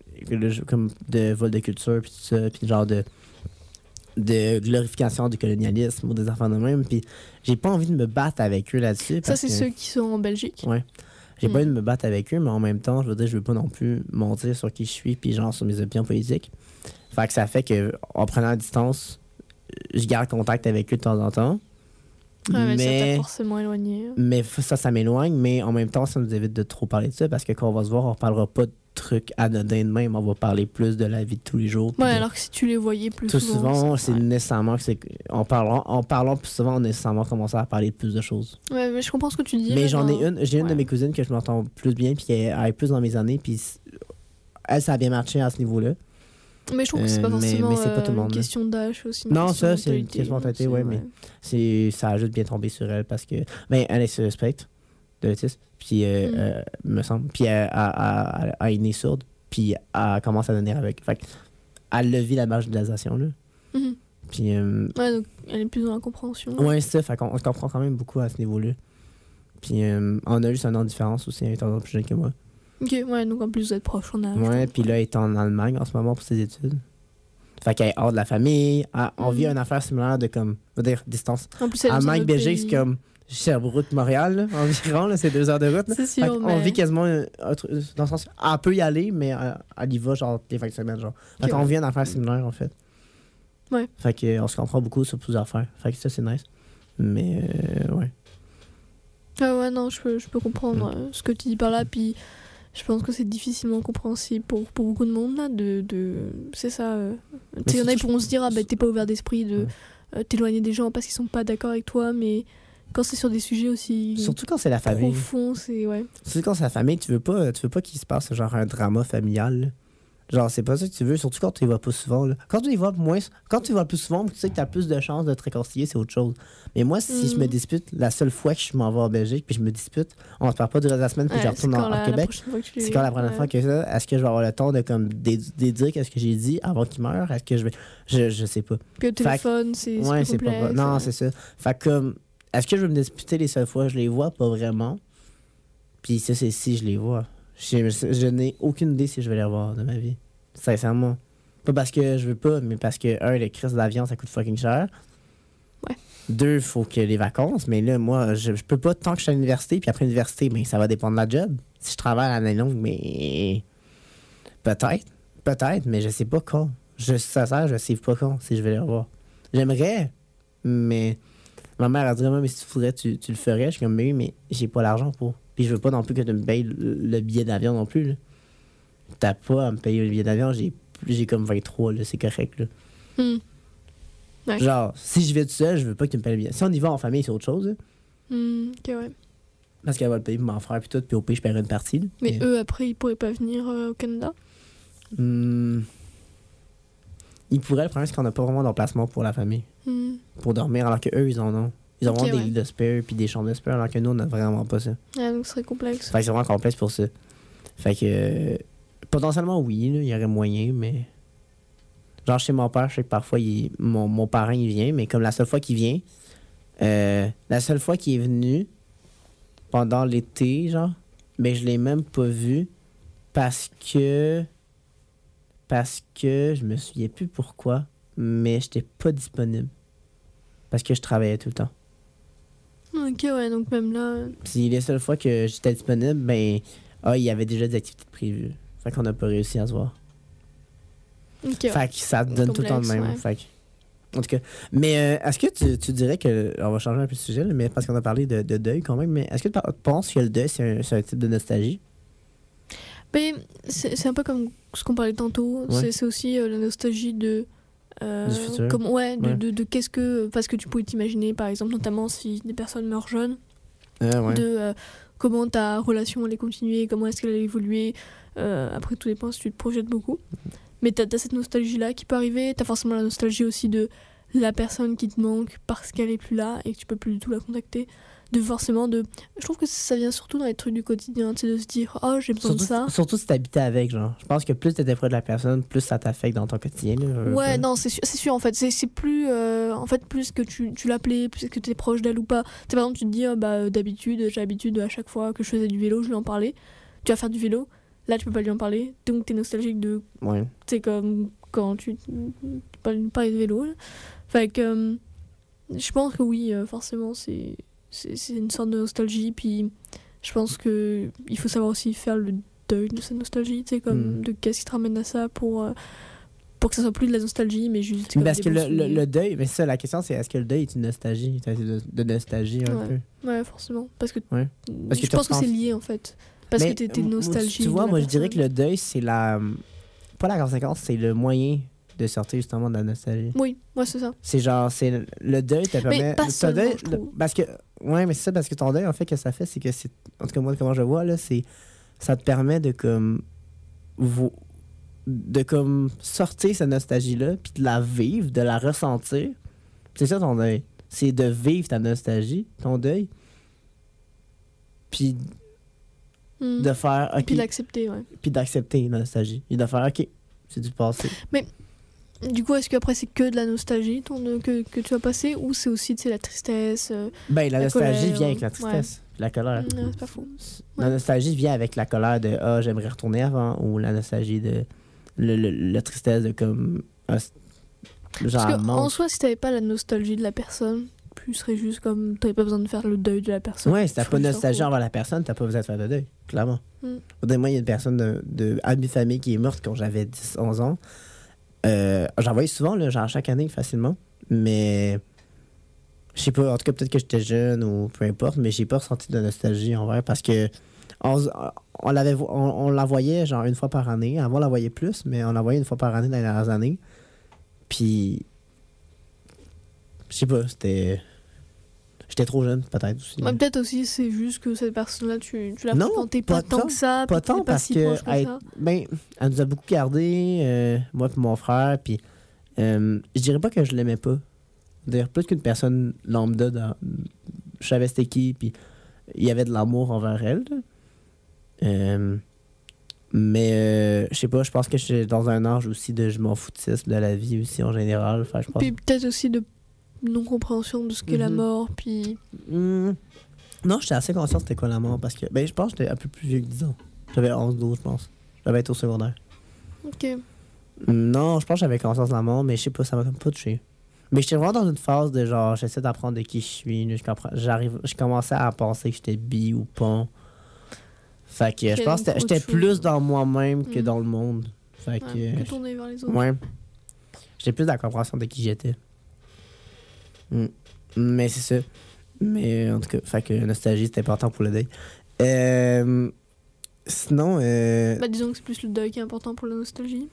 le, comme de vol de culture, puis tout ça, puis genre de, de glorification du colonialisme ou des affaires de même. Puis j'ai pas envie de me battre avec eux là-dessus. Ça, c'est que, ceux qui sont en Belgique? Ouais. J'ai mm. pas envie de me battre avec eux, mais en même temps, je veux dire, je veux pas non plus mentir sur qui je suis, puis genre sur mes opinions politiques. Fait que ça fait que en prenant la distance, je garde contact avec eux de temps en temps. Ouais, mais, mais ça t'a forcément éloigné. Mais ça, ça m'éloigne, mais en même temps, ça nous évite de trop parler de ça parce que quand on va se voir, on parlera pas de trucs anodins de même, on va parler plus de la vie de tous les jours. Ouais, de... alors que si tu les voyais plus tout souvent... souvent, c'est ouais. nécessairement que c'est... En parlant, en parlant plus souvent, on a nécessairement commencé à parler de plus de choses. Ouais, mais je comprends ce que tu dis. Mais j'en ai dans... une, j'ai une ouais. de mes cousines que je m'entends plus bien puis qui est plus dans mes années, puis elle, ça a bien marché à ce niveau-là. Mais je trouve que c'est pas euh, forcément mais, mais c'est pas tout le euh, monde, une question d'âge aussi. Non, ça, c'est une question de mentalité, ouais, ouais, mais c'est, ça a juste bien tombé sur elle parce que. Ben, elle est sur le spectre de l'autisme, puis, euh, mm. euh, me semble. Puis, elle, elle, elle, elle est née sourde, puis elle commence à devenir avec. Fait elle le vit la marginalisation, là. Mm-hmm. Puis. Euh, ouais, donc elle est plus dans la compréhension. Ouais, c'est ça, fait qu'on on se comprend quand même beaucoup à ce niveau-là. Puis, euh, on a juste un an de différence aussi, elle est un an plus jeune que moi. Ok, ouais, donc en plus vous êtes proches en âge. Ouais, puis là, elle est en Allemagne en ce moment pour ses études. Fait qu'elle est hors de la famille. Elle, on mm. vit une affaire similaire de comme, on va dire, distance. En plus, elle Allemagne, Belgique, c'est comme Sherbrooke, Montréal, là, environ, là, c'est deux heures de route. Là. C'est sûr, mais... On vit quasiment euh, dans le sens, elle peut y aller, mais euh, elle y va genre les fins de semaine, genre. Fait okay, qu'on ouais. vit une affaire similaire, en fait. Ouais. Fait qu'on se comprend beaucoup sur plusieurs affaires. Fait que ça, c'est nice. Mais, euh, ouais. ouais, non, je peux, je peux comprendre euh, ce que tu dis par là, puis je pense que c'est difficilement compréhensible pour, pour beaucoup de monde, là, de... de c'est ça, euh, tu sais, il y en a, ils pourront se dire, ah ben, t'es pas ouvert d'esprit de euh, t'éloigner des gens parce qu'ils sont pas d'accord avec toi, mais quand c'est sur des sujets aussi Surtout quand c'est la famille. profonds, c'est... Ouais. Surtout quand c'est la famille, tu veux pas, tu veux pas qu'il se passe genre un drama familial, là. Genre, c'est pas ça que tu veux, surtout quand tu les vois pas souvent. Là. Quand tu les vois moins, quand tu les vois plus souvent, tu sais que tu as plus de chances de te réconcilier, c'est autre chose. Mais moi, si mm. je me dispute, la seule fois que je m'en vais en Belgique, puis je me dispute, on se parle pas du reste de la semaine, puis ouais, je retourne en, la, en Québec. C'est quand la première ouais. fois que ça, est-ce que je vais avoir le temps de comme dédire qu'est-ce que j'ai dit avant qu'il meure? Est-ce que je vais. Je, je sais pas. Puis le téléphone, c'est. Ouais, c'est pas. complexe, Non, ouais. c'est ça. Fait comme. Est-ce que je vais me disputer les seules fois? Je les vois pas vraiment. Puis ça, c'est si je les vois. Je, je, je n'ai aucune idée si je vais les revoir de ma vie. Sincèrement. Pas parce que je veux pas, mais parce que, un, le crise d'avion, ça coûte fucking cher. Ouais. Deux, faut que les vacances. Mais là, moi, je, je peux pas tant que je suis à l'université. Puis après l'université, ben, ça va dépendre de la job. Si je travaille à l'année longue, mais. Peut-être. Peut-être, mais je sais pas quand. Je suis sincère, je sais pas quand, si je vais les revoir. J'aimerais, mais. Ma mère a dit, mais si tu voudrais, tu, tu le ferais. Je suis comme, mais oui, mais j'ai pas l'argent pour. Puis je veux pas non plus que tu me payes le, le billet d'avion non plus, là. T'as pas à me payer le billet d'avion, j'ai, j'ai comme vingt-trois, là, c'est correct. Là. Mm. Ouais. Genre, si je vais tout seul, je veux pas que tu me payes le billet. Si on y va en famille, c'est autre chose. Là. Mm, ok, ouais. Parce qu'elle va le payer pour m'en faire, puis tout, puis au pire, je paierai une partie. Là. Mais Et... eux, après, ils pourraient pas venir euh, au Canada? Mm. Ils pourraient, le problème, c'est qu'on n'a pas vraiment d'emplacement pour la famille. Mm. Pour dormir, alors qu'eux, ils en ont. Ils ont okay, vraiment ouais. des lits de spare, puis des chambres de spare, alors que nous, on n'a vraiment pas ça. Ouais, donc ce serait complexe. Fait que c'est vraiment complexe pour ça. Fait que. Euh... Potentiellement, oui, là, il y aurait moyen, mais... Genre, chez mon père, je sais que parfois, il... mon, mon parent, il vient, mais comme la seule fois qu'il vient, euh, la seule fois qu'il est venu, pendant l'été, genre, ben, je l'ai même pas vu parce que... Parce que... Je me souviens plus pourquoi, mais j'étais pas disponible. Parce que je travaillais tout le temps. Ok, ouais, donc même là... Puis les seules fois que j'étais disponible, ben... Ah, il y avait déjà des activités prévues. Fait qu'on n'a pas réussi à se voir. Okay, fait que ça te donne complexe, tout le temps le même. Ouais. Fait que... En tout cas. Mais euh, est-ce que tu, tu dirais que... On va changer un peu de sujet, là, mais parce qu'on a parlé de, de deuil quand même. Mais est-ce que tu penses que le deuil, c'est un, c'est un type de nostalgie? Ben, c'est, c'est un peu comme ce qu'on parlait tantôt. Ouais. C'est, c'est aussi euh, la nostalgie de... Euh, du futur? Comme, ouais, de, ouais. De, de, de qu'est-ce que... Parce que tu peux t'imaginer, par exemple, notamment si des personnes meurent jeunes, euh, ouais. de... Euh, comment ta relation allait continuer, comment est-ce qu'elle allait évoluer. Euh, après, tout dépend si tu te projettes beaucoup. Mais t'as, t'as cette nostalgie-là qui peut arriver. T'as forcément la nostalgie aussi de la personne qui te manque parce qu'elle est plus là et que tu peux plus du tout la contacter. De forcément de... Je trouve que ça vient surtout dans les trucs du quotidien, tu sais, de se dire « Oh, j'ai besoin surtout, de ça ». Surtout si t'habitais avec, genre. Je pense que plus t'étais près de la personne, plus ça t'affecte dans ton quotidien. Là, ouais, non, c'est sûr, c'est sûr, en fait. C'est, c'est plus... Euh, en fait, plus que tu, tu l'appelais, plus que t'es proche d'elle ou pas. Tu sais, par exemple, tu te dis oh, « bah d'habitude, j'ai l'habitude à chaque fois que je faisais du vélo, je lui en parlais. » Tu vas faire du vélo, là, tu peux pas lui en parler. Donc, t'es nostalgique de... Ouais. Tu sais, comme quand tu... pas parler de vélo. Là. Fait que... Euh, je pense que oui, euh, forcément, c'est... C'est, c'est une sorte de nostalgie, puis je pense que il faut savoir aussi faire le deuil de cette nostalgie, tu sais, comme mm. de qu'est-ce qui te ramène à ça pour, euh, pour que ça soit plus de la nostalgie, mais juste... Parce que le, le, le deuil, mais c'est ça, la question c'est est-ce que le deuil est une nostalgie, de, de nostalgie un ouais. peu? Ouais, forcément, parce que, ouais. Parce que je pense penses... que c'est lié en fait, parce mais, que t'es, t'es nostalgie. Tu vois, moi personne. Je dirais que le deuil c'est la... Pas la conséquence, c'est le moyen de sortir justement de la nostalgie. Oui, ouais, c'est ça. C'est genre, c'est le deuil te permet... Mais pas seulement, deuil, je trouve. Le, parce que, ouais, mais c'est ça, parce que ton deuil, en fait, que ça fait, c'est que c'est... En tout cas, moi, comment je vois, là, c'est... Ça te permet de, comme... Vous, de, comme, sortir cette nostalgie-là, puis de la vivre, de la ressentir. C'est ça, ton deuil. C'est de vivre ta nostalgie, ton deuil. Puis... Mmh. De faire... Okay, puis d'accepter, ouais. Puis d'accepter la nostalgie. Et de faire, OK, c'est du passé. Mais... Du coup, est-ce qu'après c'est que de la nostalgie ton, que, que tu as passé ou c'est aussi la tristesse euh, Ben, la, la nostalgie colère, vient avec la tristesse, ouais. la colère. Non, c'est pas faux. La ouais. nostalgie vient avec la colère de ah, oh, j'aimerais retourner avant ou la nostalgie de. Le, le, la tristesse de comme. Ah, genre, parce qu'en soi, si t'avais pas la nostalgie de la personne, tu serais juste comme. T'avais pas besoin de faire le deuil de la personne. Ouais, si t'as pas de nostalgie envers la personne, t'as pas besoin de faire de deuil, clairement. Mm. Moi, il y a une personne de, de, de ma famille qui est morte quand j'avais dix onze ans. Euh, j'en voyais souvent, là, genre chaque année, facilement. Mais Je sais pas, en tout cas, peut-être que j'étais jeune ou peu importe, mais j'ai pas ressenti de nostalgie envers parce que on, on, l'avait, on, on la voyait genre une fois par année. Avant, on la voyait plus, mais on la voyait une fois par année dans les dernières années. Puis, je sais pas, c'était. J'étais trop jeune, peut-être aussi. Ouais, peut-être aussi, c'est juste que cette personne-là, tu, tu la Non, fréquentais pas, pas tant tant. que ça, Pas puis t'étais tant pas parce si que proche que elle, ça. ben, elle nous a beaucoup gardé, euh, moi et mon frère, puis euh, je dirais pas que je l'aimais pas. D'ailleurs, plus qu'une personne lambda, dans, je savais c'était qui, puis il y avait de l'amour envers elle. là. Euh, mais euh, je sais pas, je pense que je suis dans un âge aussi de je m'en foutisme de la vie aussi en général. Fait, je pense... Puis peut-être aussi de non-compréhension de ce qu'est la Mhm. mort, puis... Hmm. Non, j'étais assez conscient c'était quoi la mort parce que ben, je pense que j'étais un peu plus vieux que dix ans. J'avais onze douze, je pense. J'avais été au secondaire. Ok. Non, je pense que j'avais conscience de la mort, mais je sais pas, ça m'a comme pas touché. Mais j'étais vraiment dans une phase de genre, j'essaie d'apprendre de qui je suis. Je, comprends, j'arrive, je commençais à penser que j'étais bi ou pas. Fait que Ok, je pense que donc j'étais autre plus chose. dans moi-même que Mm. dans le monde. Fait que. Ouais, que tourner vers les autres. Ouais. J'étais plus dans la compréhension de qui j'étais. Mm. Mais c'est ça. Mais en tout cas, fait que nostalgie, c'est important pour le deuil. Euh, sinon. Euh, Bah disons que c'est plus le deuil qui est important pour la nostalgie.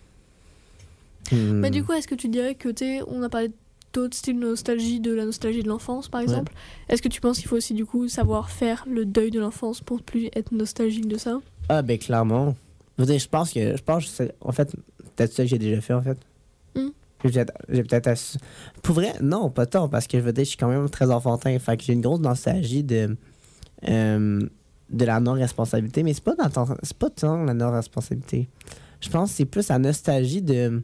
hmm. Mais du coup, est-ce que tu dirais que, tu sais, on a parlé d'autres styles de nostalgie, de la nostalgie de l'enfance, par exemple. Est-ce que tu penses qu'il faut aussi, du coup, savoir faire le deuil de l'enfance pour plus être nostalgique de ça? Ah, ben clairement. Je veux dire, je pense que. Je pense que c'est. En fait, peut-être ça que j'ai déjà fait, en fait. Hmm. J'ai peut-être. J'ai peut-être assu- Pour vrai, non, pas tant, parce que je veux dire, je suis quand même très enfantin. Fait que j'ai une grosse nostalgie de. euh, de la non-responsabilité. Mais c'est pas, dans le temps- c'est pas tant la non-responsabilité. Je pense que c'est plus la nostalgie de.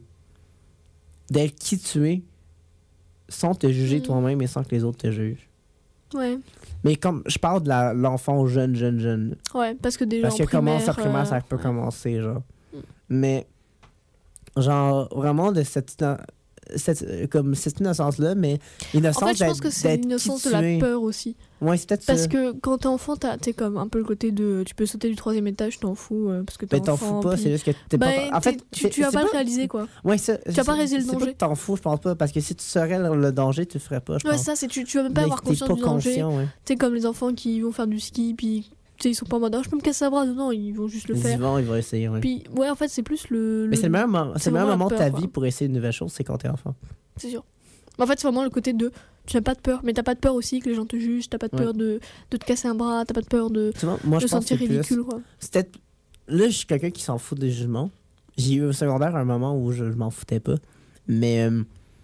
d'être qui tu es sans te juger Hmm. toi-même et sans que les autres te jugent. Ouais. Mais comme je parle de la- l'enfant jeune, jeune, jeune. Ouais, parce que déjà Parce en que commence à primaire, primaire, ça euh, peut ouais. commencer, genre. Mm. Mais, genre, vraiment de cette, inno- cette, euh, comme cette innocence-là, mais innocence En fait, je pense d'être- que c'est d'être l'innocence qui de la tu es. peur aussi. Ouais, c'est peut-être Parce ça. que quand t'es enfant, t'as t'es comme un peu le côté de. Tu peux sauter du troisième étage, t'en fous. euh, parce que t'es Mais t'en enfant. fous pas, puis- c'est juste que t'es Bah, pas... En fait, t'es- tu, c'est- tu vas c'est pas le réaliser, quoi. Ouais, ça, Tu vas pas réaliser le c'est pas danger. que t'en fous, je pense pas, parce que si tu saurais le, le danger, tu le ferais pas, je Ouais, pense. ça, c'est tu, tu vas même pas Mais avoir t'es conscience pas du danger. conscient, ouais. Tu sais, comme les enfants qui vont faire du ski, puis tu sais, ils sont pas en mode, ah, je peux me casser un bras. Non, non, ils vont juste le Les faire. vivants, ils vont essayer, ouais. Puis, ouais, en fait, c'est plus le. Mais c'est le meilleur, moment- c'est c'est le meilleur vraiment la moment de ta peur, vie quoi. pour essayer une nouvelle chose, c'est quand t'es enfant. C'est sûr. Mais en fait, c'est vraiment le côté de. Tu n'as pas de peur, mais t'as pas de peur aussi que les gens te jugent, t'as pas de Ouais. peur de, de te casser un bras, t'as pas de peur de Tu vois, moi, te je pense que sentir c'est plus... ridicule, quoi. C'est peut-être- Là, je suis quelqu'un qui s'en fout des jugements. J'ai eu au secondaire un moment où je, je m'en foutais pas. Mais euh,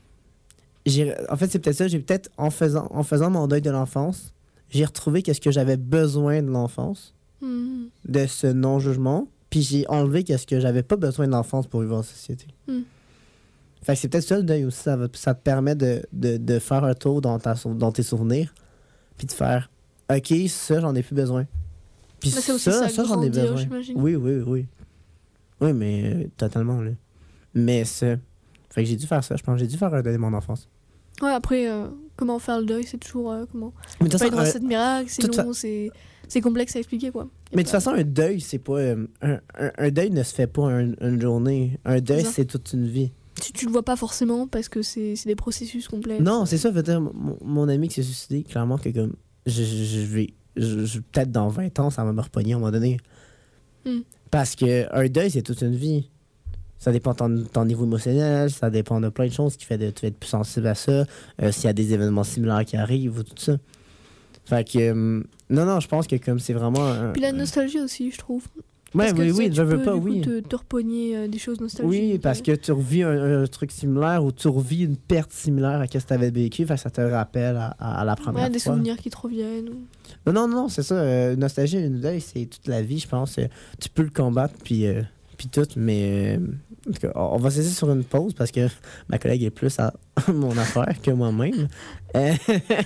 j'ai... en fait, c'est peut-être ça. J'ai peut-être, en faisant, en faisant mon deuil de l'enfance, j'ai retrouvé qu'est-ce que j'avais besoin de l'enfance, Hmm. de ce non-jugement. Puis j'ai enlevé qu'est-ce que j'avais pas besoin de l'enfance pour vivre en société. Hmm. Fait que c'est peut-être ça le deuil aussi. Ça, va- ça te permet de, de, de faire un tour dans, ta, sou- dans tes souvenirs. Puis de faire, OK, ça, j'en ai plus besoin. Puis Mais c'est aussi ça, ça, ça, j'en ai grandir, besoin. j'imagine. Oui, oui, oui. Oui, mais euh, totalement, là. Mais ça. Fait que j'ai dû faire ça. Je pense que j'ai dû faire un deuil de mon enfance. Ouais, après, euh, comment faire le deuil, c'est toujours. euh, comment Mais de toute Pas une façon, un- recette miracle, c'est toute long, c'est c'est complexe à expliquer, quoi. Y a mais de toute pas- façon, un deuil, c'est pas. euh, un, un- un deuil ne se fait pas un- une journée. Un deuil, C'est ça. c'est toute une vie. Tu, tu le vois pas forcément parce que c'est c'est des processus complexes. Non, c'est ça. Veut dire, mon, mon ami qui s'est suicidé, clairement, que comme. Je, je, je vais. je- je- Peut-être dans vingt ans, ça va me repogner à un moment donné. Hmm. Parce que un deuil, c'est toute une vie. Ça dépend de ton, ton niveau émotionnel, ça dépend de plein de choses qui fait de, tu vas être plus sensible à ça, euh, s'il y a des événements similaires qui arrivent ou tout ça. Fait que, euh, non, non, je pense que comme c'est vraiment... un- Puis la nostalgie aussi, je trouve. Ouais, Parce que, oui, tu sais, oui, tu je veux peux, pas, du coup, oui. te, te repogner euh, des choses nostalgiques. Oui, parce euh. que tu revis un, un truc similaire ou tu revis une perte similaire à ce que tu avais vécu, fait que ça te rappelle à, à- à la première Ouais, des fois. souvenirs qui te reviennent. ou- Non, non, non, c'est ça. Euh, nostalgie et une deuil, c'est toute la vie, je pense. Euh, tu peux le combattre, puis, euh, puis tout, mais... euh, en tout cas, on on va se laisser sur une pause parce que ma collègue est plus à mon affaire que moi-même. Euh,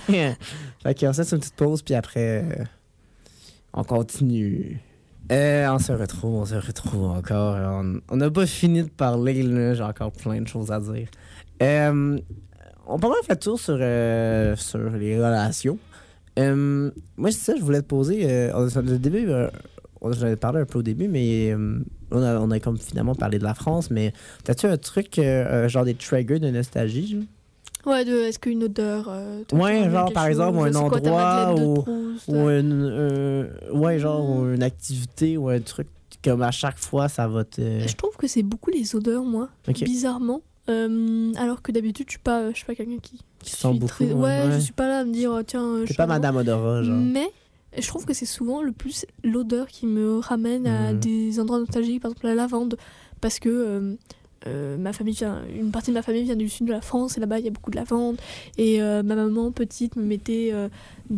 fait qu'on se laisse une petite pause, puis après, euh, on continue. Euh, on se retrouve, on se retrouve encore. On- On n'a pas fini de parler, là. J'ai encore plein de choses à dire. Euh, on peut faire le tour sur, euh, sur les relations. Euh, moi, c'est ça, je voulais te poser. Euh, on, au début, euh, on- j'en ai parlé un peu au début, mais euh, on, a, on a comme finalement parlé de la France. Mais t'as-tu un truc, euh, euh, genre des triggers de nostalgie? Genre? Ouais, de est-ce qu'une odeur. Euh, te Ouais, rappelle genre, quelque par chose, exemple, un c'est quoi ta endroit Madeleine de ou- Proust, Ou une, euh, ouais, genre, ou une activité ou un truc comme à chaque fois, ça va te. Je trouve que c'est beaucoup les odeurs, moi, Ok. bizarrement. Euh, alors que d'habitude, je suis pas, je suis pas quelqu'un qui. Qui suis sent beaucoup. très- ouais, Ouais, ouais. je suis pas là à me dire, oh, tiens. euh, je T'es suis pas vraiment- Madame Odorat, genre. Mais je trouve que c'est souvent le plus l'odeur qui me ramène à Mhm. des endroits nostalgiques, par exemple la lavande, parce que euh, euh, ma famille vient, une partie de ma famille vient du sud de la France et là-bas il y a beaucoup de lavande et euh, ma maman petite me mettait euh,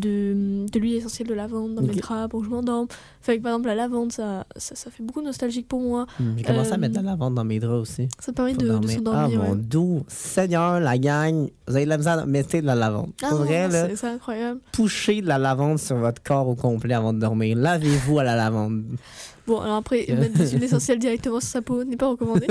de, de l'huile essentielle de lavande dans Ok. mes draps pour que je m'endorme. Fait que par exemple la lavande ça, ça, ça fait beaucoup nostalgique pour moi. Hmm, J'ai commencé à Euh, mettre de la lavande dans mes draps aussi. Ça te permet Pour de, de dormir. Ah, s'endormir. mon ouais. doux Seigneur, la gang, vous avez de la misère, mettez de la lavande. Ah, Pour vrai, là, c'est c'est incroyable. touchez de la lavande sur votre corps au complet avant de dormir. Lavez-vous à la lavande. Bon, alors après, Yeah. mettre des huiles essentielles directement sur sa peau n'est pas recommandé.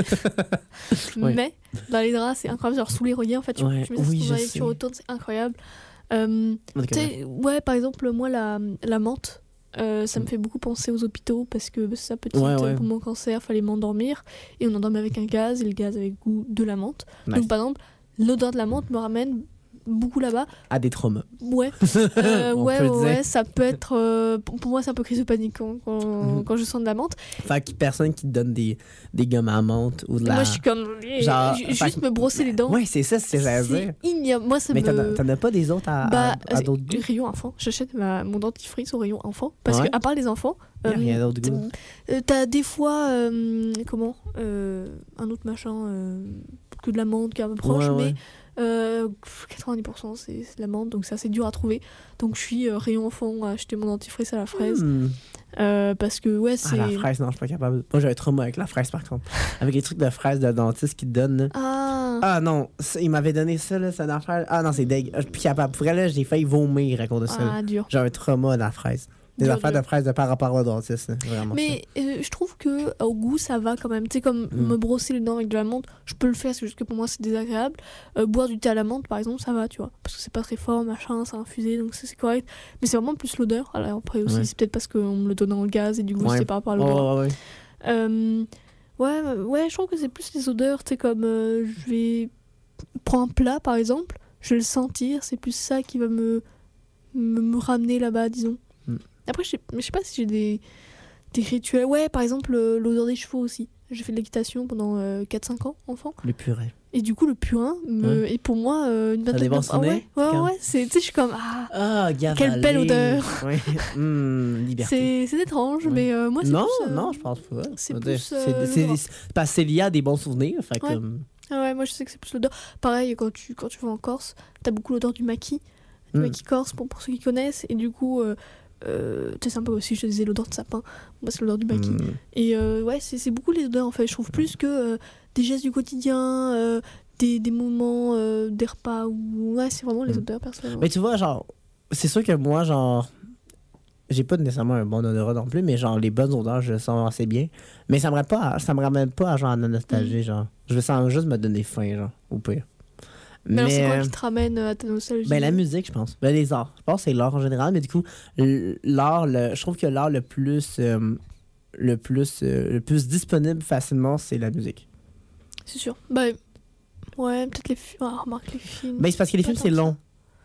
Ouais. Mais dans les draps, c'est incroyable. Genre sous les oreillers, en fait, tu, Ouais, tu mets ça oui, sous je ton oreiller, sais. tu retournes, c'est incroyable. Euh, En tout tu cas, sais, ouais, par exemple, moi, la, la menthe, euh, ça me Mm. fait beaucoup penser aux hôpitaux parce que ça, petite, Ouais, ouais. pour mon cancer, fallait m'endormir. Et on endormait avec un gaz, et le gaz avait le goût de la menthe. nice. Donc, par exemple, l'odeur de la menthe me ramène beaucoup là-bas. À des traumas. Ouais, euh, On ouais, peut ouais, dire. ouais, ça peut être. euh, pour pour moi, c'est un peu crise de panique hein, quand, Mhm. quand je sens de la menthe. Fait que personne qui te donne des, des gommes à menthe ou de la. Moi, je suis comme. Genre, ju- fait juste que- me brosser les dents. Ouais, c'est ça, c'est ce que j'allais dire. C'est ignoble. Moi, ça Mais me. t'en as- t'en as pas des autres à, à- Bah, à, d'autres goûts? rayon enfant. J'achète ma, mon dentifrice au rayon enfant. Parce Ouais. que, à part les enfants, Y a euh, rien d'autre t- goût. euh, t'as des fois. euh, comment euh, Un autre machin euh, que de la menthe qui est un peu proche, Ouais, ouais. mais euh, quatre-vingt-dix pour cent c'est c'est de la menthe, donc c'est assez dur à trouver. Donc je suis euh, rayon enfant à acheter mon dentifrice à la fraise. Hmm. Euh, parce que, ouais, Ah, c'est. la fraise, non, je suis pas capable. Moi, j'ai un trauma avec la fraise, par contre. Avec les trucs de fraise de dentiste qui te donnent. là. Ah, Ah non, ça, il m'avait donné ça, là, c'est une affaire. Ah non, c'est dégueu. Je suis plus capable. Pour vrai, là, j'ai failli vomir à cause de ça. là. ah, dur. J'ai un trauma de la fraise. Des Dur, affaires dur. de fraise de par rapport au dentiste, là, vraiment. Mais euh, je trouve que au goût ça va quand même. Tu sais, comme Mm. me brosser les dents avec de la menthe, je peux le faire, c'est juste que pour moi c'est désagréable. Euh, boire du thé à la menthe par exemple, ça va, tu vois. Parce que c'est pas très fort, machin, c'est infusé, donc ça, c'est correct. Mais c'est vraiment plus l'odeur. Alors après aussi, Ouais. c'est peut-être parce qu'on me le donne en gaz et du coup Ouais. c'était par rapport à ça. l'odeur. Oh, ouais, ouais. Euh, ouais, euh, ouais, je trouve que c'est plus les odeurs. Tu sais, comme euh, je vais prendre un plat par exemple, je vais le sentir, c'est plus ça qui va me, me, me ramener là-bas, disons. Mm. Après, je sais, mais je sais pas si j'ai des, des rituels. Ouais, par exemple, euh, l'odeur des chevaux aussi. J'ai fait de l'équitation pendant euh, quatre cinq ans, enfant. Le purée. Et du coup, le purin me... est pour moi euh, une vingtaine des bons de- Ah ouais, souvenirs? ouais, Quand- ouais. c'est- Tu sais, je suis comme. Ah, Ah, gavalé. Quelle belle odeur. Ouais. Hum, liberté. c'est c'est étrange, Ouais. mais euh, moi, c'est Non, plus, euh, non, je pense pas. c'est Je veux plus, dire, euh, c'est- c'est- l'odorat. c'est- Parce que c'est lié à des bons souvenirs. Fait Ouais. comme. Ah ouais, moi je sais que c'est plus l'odeur. Pareil, quand tu, quand tu vas en Corse, t'as beaucoup l'odeur du maquis. Du Mm. maquis corse, pour, pour ceux qui connaissent. Et du coup, euh, euh, tu sais, c'est un peu aussi, je te disais, l'odeur de sapin. Moi, c'est l'odeur du maquis. hum. Et euh, ouais, c'est c'est beaucoup les odeurs en fait. Je trouve plus que euh, des gestes du quotidien, euh, des, des moments, euh, des repas. Ou... Ouais, c'est vraiment les Mm. odeurs personnellement. Mais tu vois, genre, c'est sûr que moi, genre, j'ai pas nécessairement un bon odorat non plus, mais genre, les bonnes odeurs, je le sens assez bien. Mais ça me ramène pas à, ça me ramène pas à genre à la nostalgie, genre. Je veux sens juste me donner faim, genre, au pire. Mais, alors, c'est quoi euh, qui te ramène à ta nostalgie? ben, la musique, je pense. Ben, les arts. Je pense que c'est l'art en général, mais du coup, l- l'art, le- je trouve que l'art le plus, euh, le plus, euh, le plus disponible facilement, c'est la musique. C'est sûr. Bah, ouais, peut-être les films. Ah, remarque les films. Ben, c'est parce que les Pas films, tant c'est que ça. long.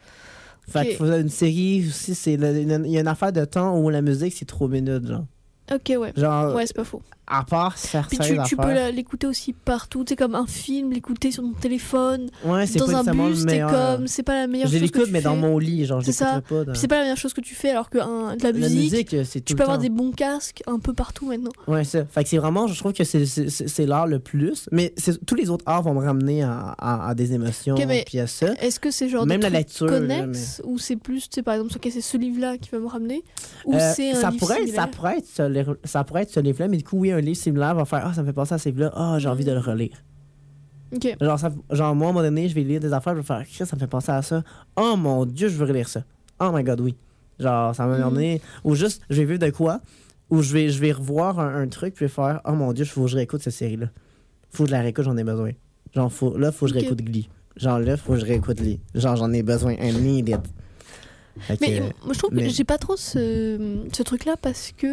Fait Ok. qu'il faut une série aussi, c'est le- il y a une affaire de temps où la musique, c'est trois minutes, genre. Ok, ouais. Genre, Ouais, c'est pas faux. à part faire Puis ça, tu, les tu peux affaires. la- l'écouter aussi partout, tu sais, comme un film, l'écouter sur ton téléphone, Ouais, c'est dans pas un nécessairement bus, le t'es meilleur. comme, c'est pas la meilleure Je chose que l'écoute, tu mais dans fais. mon lit, genre, je C'est ça. l'écouterai pas. dans- Puis c'est pas la meilleure chose que tu fais, alors que un- de la La musique, musique, euh, c'est tout tu le peux avoir temps. des bons casques un peu partout maintenant. Ouais, ça. Fait que c'est vraiment, je trouve que c'est, c'est, c'est c'est l'art le plus. Mais c'est- tous les autres arts vont me ramener à, à, à des émotions, Ok, mais puis à ça. Est-ce que c'est genre Même des la trucs lecture, là, connexes, ou c'est plus, tu sais, par exemple, ok, c'est ce livre-là qui va me ramener, ou Euh, c'est un ça, livre pourrait être, ça similaire? pourrait être ce livre- ça pourrait être ce livre-là, mais du coup, oui, un livre similaire va faire « Ah, ça me fait penser à ce livre-là. Ah, j'ai envie de le relire. Ok. » Genre, ça, genre, moi, à un moment donné, je vais lire des affaires, je vais faire « Chris, ça me fait penser à ça. Oh mon Dieu, je veux relire ça. Oh my God, oui. » Genre, ça m'a Mhm. donné... Ou juste, je vais vivre de quoi, ou je vais, je vais revoir un, un truc, puis je vais faire « Oh mon Dieu, il faut que je réécoute cette série-là. Faut que je la réécoute, j'en ai besoin. Genre, faut, là, faut que je Ok. réécoute Glee. Genre, là, faut que je réécoute Glee. Genre, j'en ai besoin. I need it. Fait que, Mais euh, moi, je trouve mais- que j'ai pas trop ce, ce truc-là parce que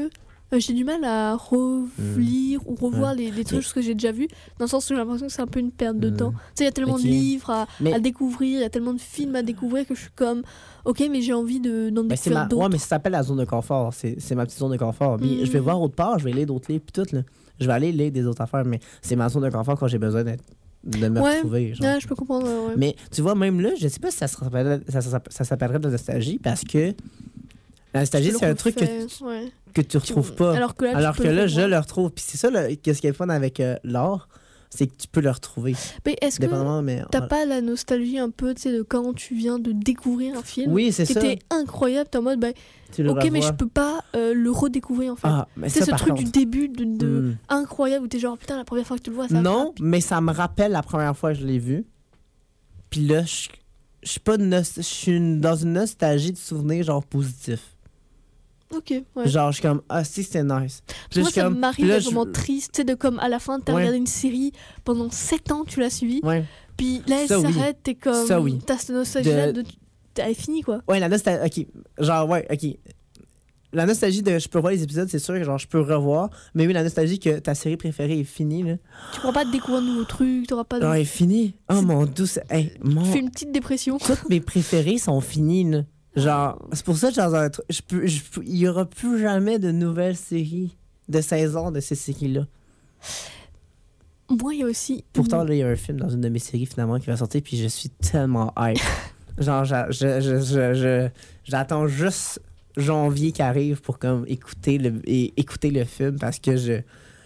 euh, j'ai du mal à relire ou revoir Ouais. les, les trucs que j'ai déjà vus, dans le sens où j'ai l'impression que c'est un peu une perte de Mm. temps. Tu sais, il y a tellement Ok. de livres à, Mais- à découvrir, il y a tellement de films à découvrir que je suis comme, ok, mais j'ai envie de, d'en Ben, c'est découvrir ma... d'autres. Ouais, mais ça s'appelle la zone de confort. C'est, c'est ma petite zone de confort. Puis Mm. je vais voir autre part, je vais lire d'autres livres, puis tout. Là. Je vais aller lire des autres affaires, mais c'est ma zone de confort quand j'ai besoin d'être... de me Ouais. retrouver. Genre. Ouais, je peux comprendre. Ouais. Mais tu vois, même là, je sais pas si ça, se rappellerait- ça, ça, ça s'appellerait de la nostalgie parce que la nostalgie, Tu le c'est un truc que, refais, ouais. que tu retrouves pas. Alors que là, tu Alors peux que le là, je revoir. le retrouve. Puis c'est ça, là, qu'est-ce qui est le fun avec euh, l'art, c'est que tu peux le retrouver. Mais est-ce que Dépendamment, mais. t'as pas la nostalgie un peu, tu sais, de quand tu viens de découvrir un film Oui, c'est qui ça. était incroyable, t'es en mode, bah, Tu le ok, mais je revois. peux pas euh, le redécouvrir en fait. Ah, mais c'est ça, ce par truc contre. du début de, de Hmm. incroyable où t'es genre, putain, la première fois que tu le vois, ça Non, mais ça me rappelle la première fois que je l'ai vu. Puis là, je je suis pas nos- je suis une- dans une nostalgie de souvenirs genre positifs. Ok, ouais. Genre, je suis comme, ah, si, c'était nice. Puis là, Moi, je suis ça comme- m'arrive puis là, d'être je- vraiment triste, tu sais, de comme à la fin, t'as Ouais. regardé une série pendant sept ans, tu l'as suivie, Ouais. puis là, elle Ça, oui. s'arrête, t'es comme. Ça, oui. T'as cette nostalgie-là De- de. Elle est finie, quoi. Ouais, la nostalgie. Ok. Genre, ouais, ok. La nostalgie de je peux voir les épisodes, c'est sûr que genre, je peux revoir. Mais oui, la nostalgie que ta série préférée est finie, là. Tu pourras pas découvrir de nouveaux trucs, t'auras pas de. Genre, elle est finie. Oh C'est- mon dieu, c'est- hey, mon... Tu fais une petite dépression. toutes mes préférées sont finies, là. Genre, c'est pour ça que dans un truc, je peux, je peux- il y aura plus jamais de nouvelles séries de saison de ces séries-là. Moi, il y a aussi. Pourtant, là, il y a un film dans une de mes séries finalement qui va sortir, puis je suis tellement hype. Genre, j'a- je, je, je, je- j'attends juste janvier qui arrive pour comme écouter le, et, écouter le film parce que je.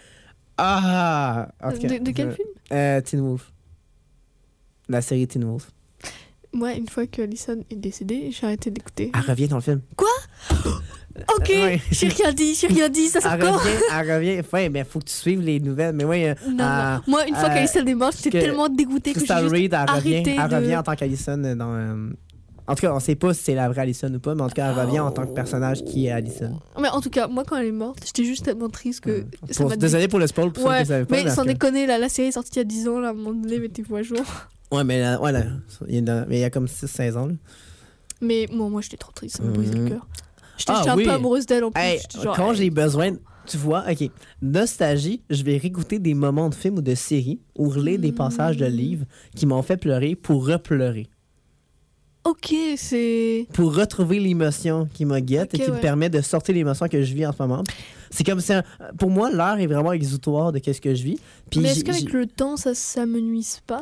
Ah! En tout cas, de, de quel je- film euh, Teen Wolf. La série Teen Wolf. Moi, une fois que Alison est décédée, j'ai arrêté d'écouter. Elle revient dans le film. Ok, ouais. j'ai rien dit, j'ai rien dit, ça sort Elle quand revient, elle revient. Ouais, mais faut que tu suives les nouvelles. Mais ouais, euh, Non, euh, non. Moi, une fois euh, qu'Alison est morte, j'étais que tellement dégoûtée que j'ai Crystal juste Reed, elle revient, arrêté elle de... revient en tant qu'Alison dans. euh, En tout cas, on sait pas si c'est la vraie Alison ou pas, mais en tout cas, elle revient en tant que personnage qui est Alison. Mais en tout cas, moi, quand elle est morte, j'étais juste tellement triste que ça Pour- m'a Désolé pour le spoil, pour ceux Ouais, qui savaient pas. mais parce sans que- déconner, là, la série est sortie il y a dix ans, là, à un moment donné, mettez-vous à jour. Ouais, mais là, ouais, là, il y a, mais il y a comme six seize ans. Là. Mais bon, moi, j'étais trop triste, ça m'a brisé Mhm. le cœur. J'étais Ah, j'étais un oui. peu amoureuse d'elle en plus. Hey, j'étais genre, quand hey. j'ai besoin, de- tu vois, ok, nostalgie, je vais réécouter des moments de films ou de séries ou relire des passages de Mm. livres qui m'ont fait pleurer pour repleurer. Ok, c'est... Pour retrouver l'émotion qui me guette Ok, et qui ouais. me permet de sortir l'émotion que je vis en ce moment. C'est comme si, un- pour moi, l'heure est vraiment exutoire de qu'est-ce que je vis. Puis Mais j'ai- est-ce qu'avec j'ai- le temps, ça, ça me nuise pas?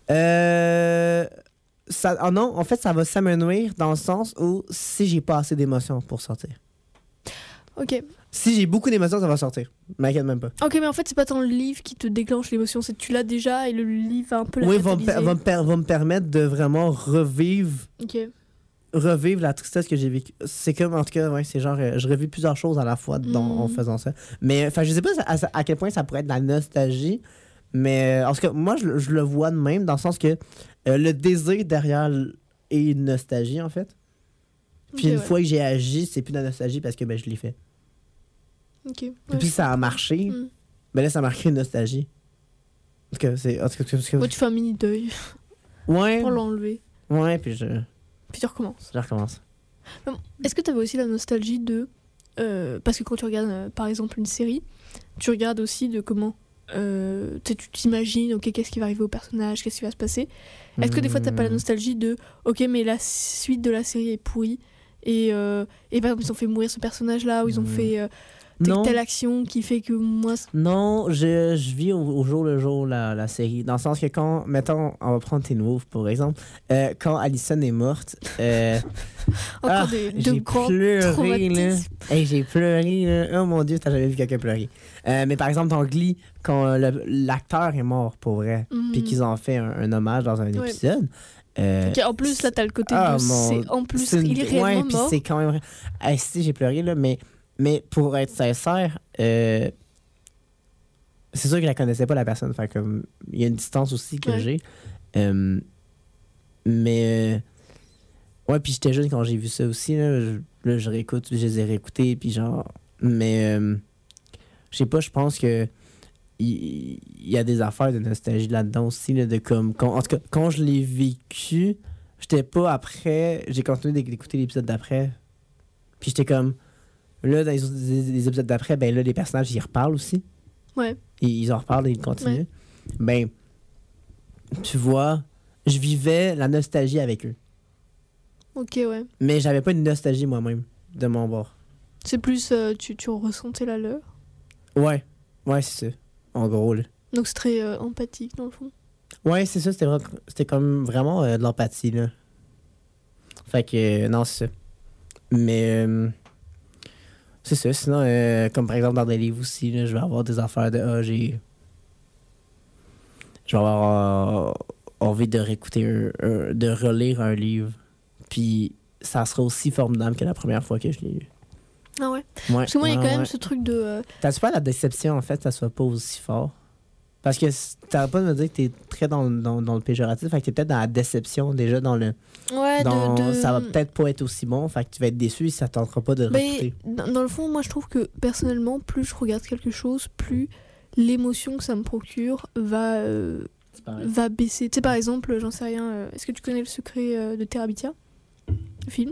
Euh, ça, oh non, en fait, ça va s'amenuire dans le sens où si j'ai pas assez d'émotions pour sortir. Ok. Si j'ai beaucoup d'émotions, ça va sortir. M'inquiète même pas. Ok, mais en fait, c'est pas tant le livre qui te déclenche l'émotion, c'est que tu l'as déjà et le livre va un peu la Oui, va me, catalyser. per- va, me per- va me permettre de vraiment revivre, Ok. revivre la tristesse que j'ai vécue. C'est comme, en tout cas, ouais, c'est genre, euh, je revis plusieurs choses à la fois dans- Mm. en faisant ça. Mais, enfin, je sais pas à, à quel point ça pourrait être de la nostalgie, mais en tout cas, moi, je, je le vois de même, dans le sens que euh, le désir derrière l- est une nostalgie, en fait. Puis Ok, une ouais. fois que j'ai agi, c'est plus de la nostalgie parce que ben, je l'ai fait. Ok. Et Ouais, puis je- ça a marché, Mm. ben là, ça a marqué une nostalgie. En tout cas, c'est. En tout cas, parce que- Moi, tu fais un mini deuil ouais, pour l'enlever. ouais, puis je, Puis tu recommences. je recommence. Est-ce que tu avais aussi la nostalgie de... euh, parce que quand tu regardes, euh, par exemple, une série, tu regardes aussi de comment... euh, tu sais, tu t'imagines, ok, qu'est-ce qui va arriver au personnage, qu'est-ce qui va se passer. Est-ce que des fois, t'as pas la Hmm. nostalgie de, ok, mais la suite de la série est pourrie, et, euh, et par exemple, ils ont fait mourir ce personnage-là, ou ils ont Hmm. fait euh, telle, Non. telle action qui fait que moi... c- Non, je, je vis au, au jour le jour la, la série. Dans le sens que quand, mettons, on va prendre Teen Wolf pour exemple, euh, quand Alison est morte, euh, Encore ah, des, de j'ai grands pleuré, là. traumatismes. Hey, j'ai pleuré, là. Oh mon Dieu, t'as jamais vu quelqu'un pleurer. Euh, mais par exemple, dans Glee, quand euh, le- l'acteur est mort, pour vrai, Mhm. puis qu'ils ont fait un, un hommage dans un Ouais. épisode. euh, Ok, en plus, là, t'as le côté Ah, de... mon- c'est- En plus, c'est une- il est ouais, réellement puis mort. c'est quand même vrai. Hey, si, j'ai pleuré, là, mais, mais pour être sincère, euh, c'est sûr que je la connaissais pas, la personne. Fait comme, il y a une distance aussi que Ouais. j'ai. Euh, mais, euh, ouais, puis j'étais jeune quand j'ai vu ça aussi. Là, je, là, je réécoute, je les ai réécoutés, puis genre. Mais, euh, je sais pas, je pense que. Il il y a des affaires de nostalgie là-dedans aussi, là, de comme. Quand, en tout cas, quand je l'ai vécu, j'étais pas après. J'ai continué d'éc- d'écouter l'épisode d'après. Puis j'étais comme. Là, dans les, autres- les- les épisodes d'après, ben là, les personnages, ils reparlent aussi. Ouais. Ils, ils en reparlent et ils continuent. Ouais. Ben, tu vois, je vivais la nostalgie avec eux. Ok, ouais. Mais j'avais pas une nostalgie moi-même de mon bord. C'est plus, euh, tu, tu ressentais la leur. Ouais, ouais, c'est ça. En gros, là. Donc c'est très euh, empathique dans le fond. Ouais, c'est ça, c'était, vra- c'était comme vraiment euh, de l'empathie, là. Fait que, euh, non, c'est ça. Mais, euh, c'est ça. Sinon, euh, comme par exemple dans des livres aussi, là, je vais avoir des affaires de, ah, j'ai... Je vais avoir euh, envie de réécouter, un, un- de relire un livre. Puis, ça sera aussi formidable que la première fois que je l'ai lu. Ah ouais. Ouais, Parce que moi, il y a ouais, quand même ouais. ce truc de. euh, T'as-tu pas la déception, en fait, que ça soit pas aussi fort? Parce que c- t'arrêtes pas de me dire que t'es très dans, dans, dans le péjoratif, fait que t'es peut-être dans la déception, déjà dans le... Ouais, dans, de, de- Ça va peut-être pas être aussi bon, fait que tu vas être déçu et ça tentera pas de Mais réécouter. dans, dans le fond, moi, je trouve que personnellement, plus je regarde quelque chose, plus l'émotion que ça me procure va, euh, C'est pareil. va baisser. Tu sais, par exemple, j'en sais rien. euh, Est-ce que tu connais Le Secret euh, de Terabithia? Le film?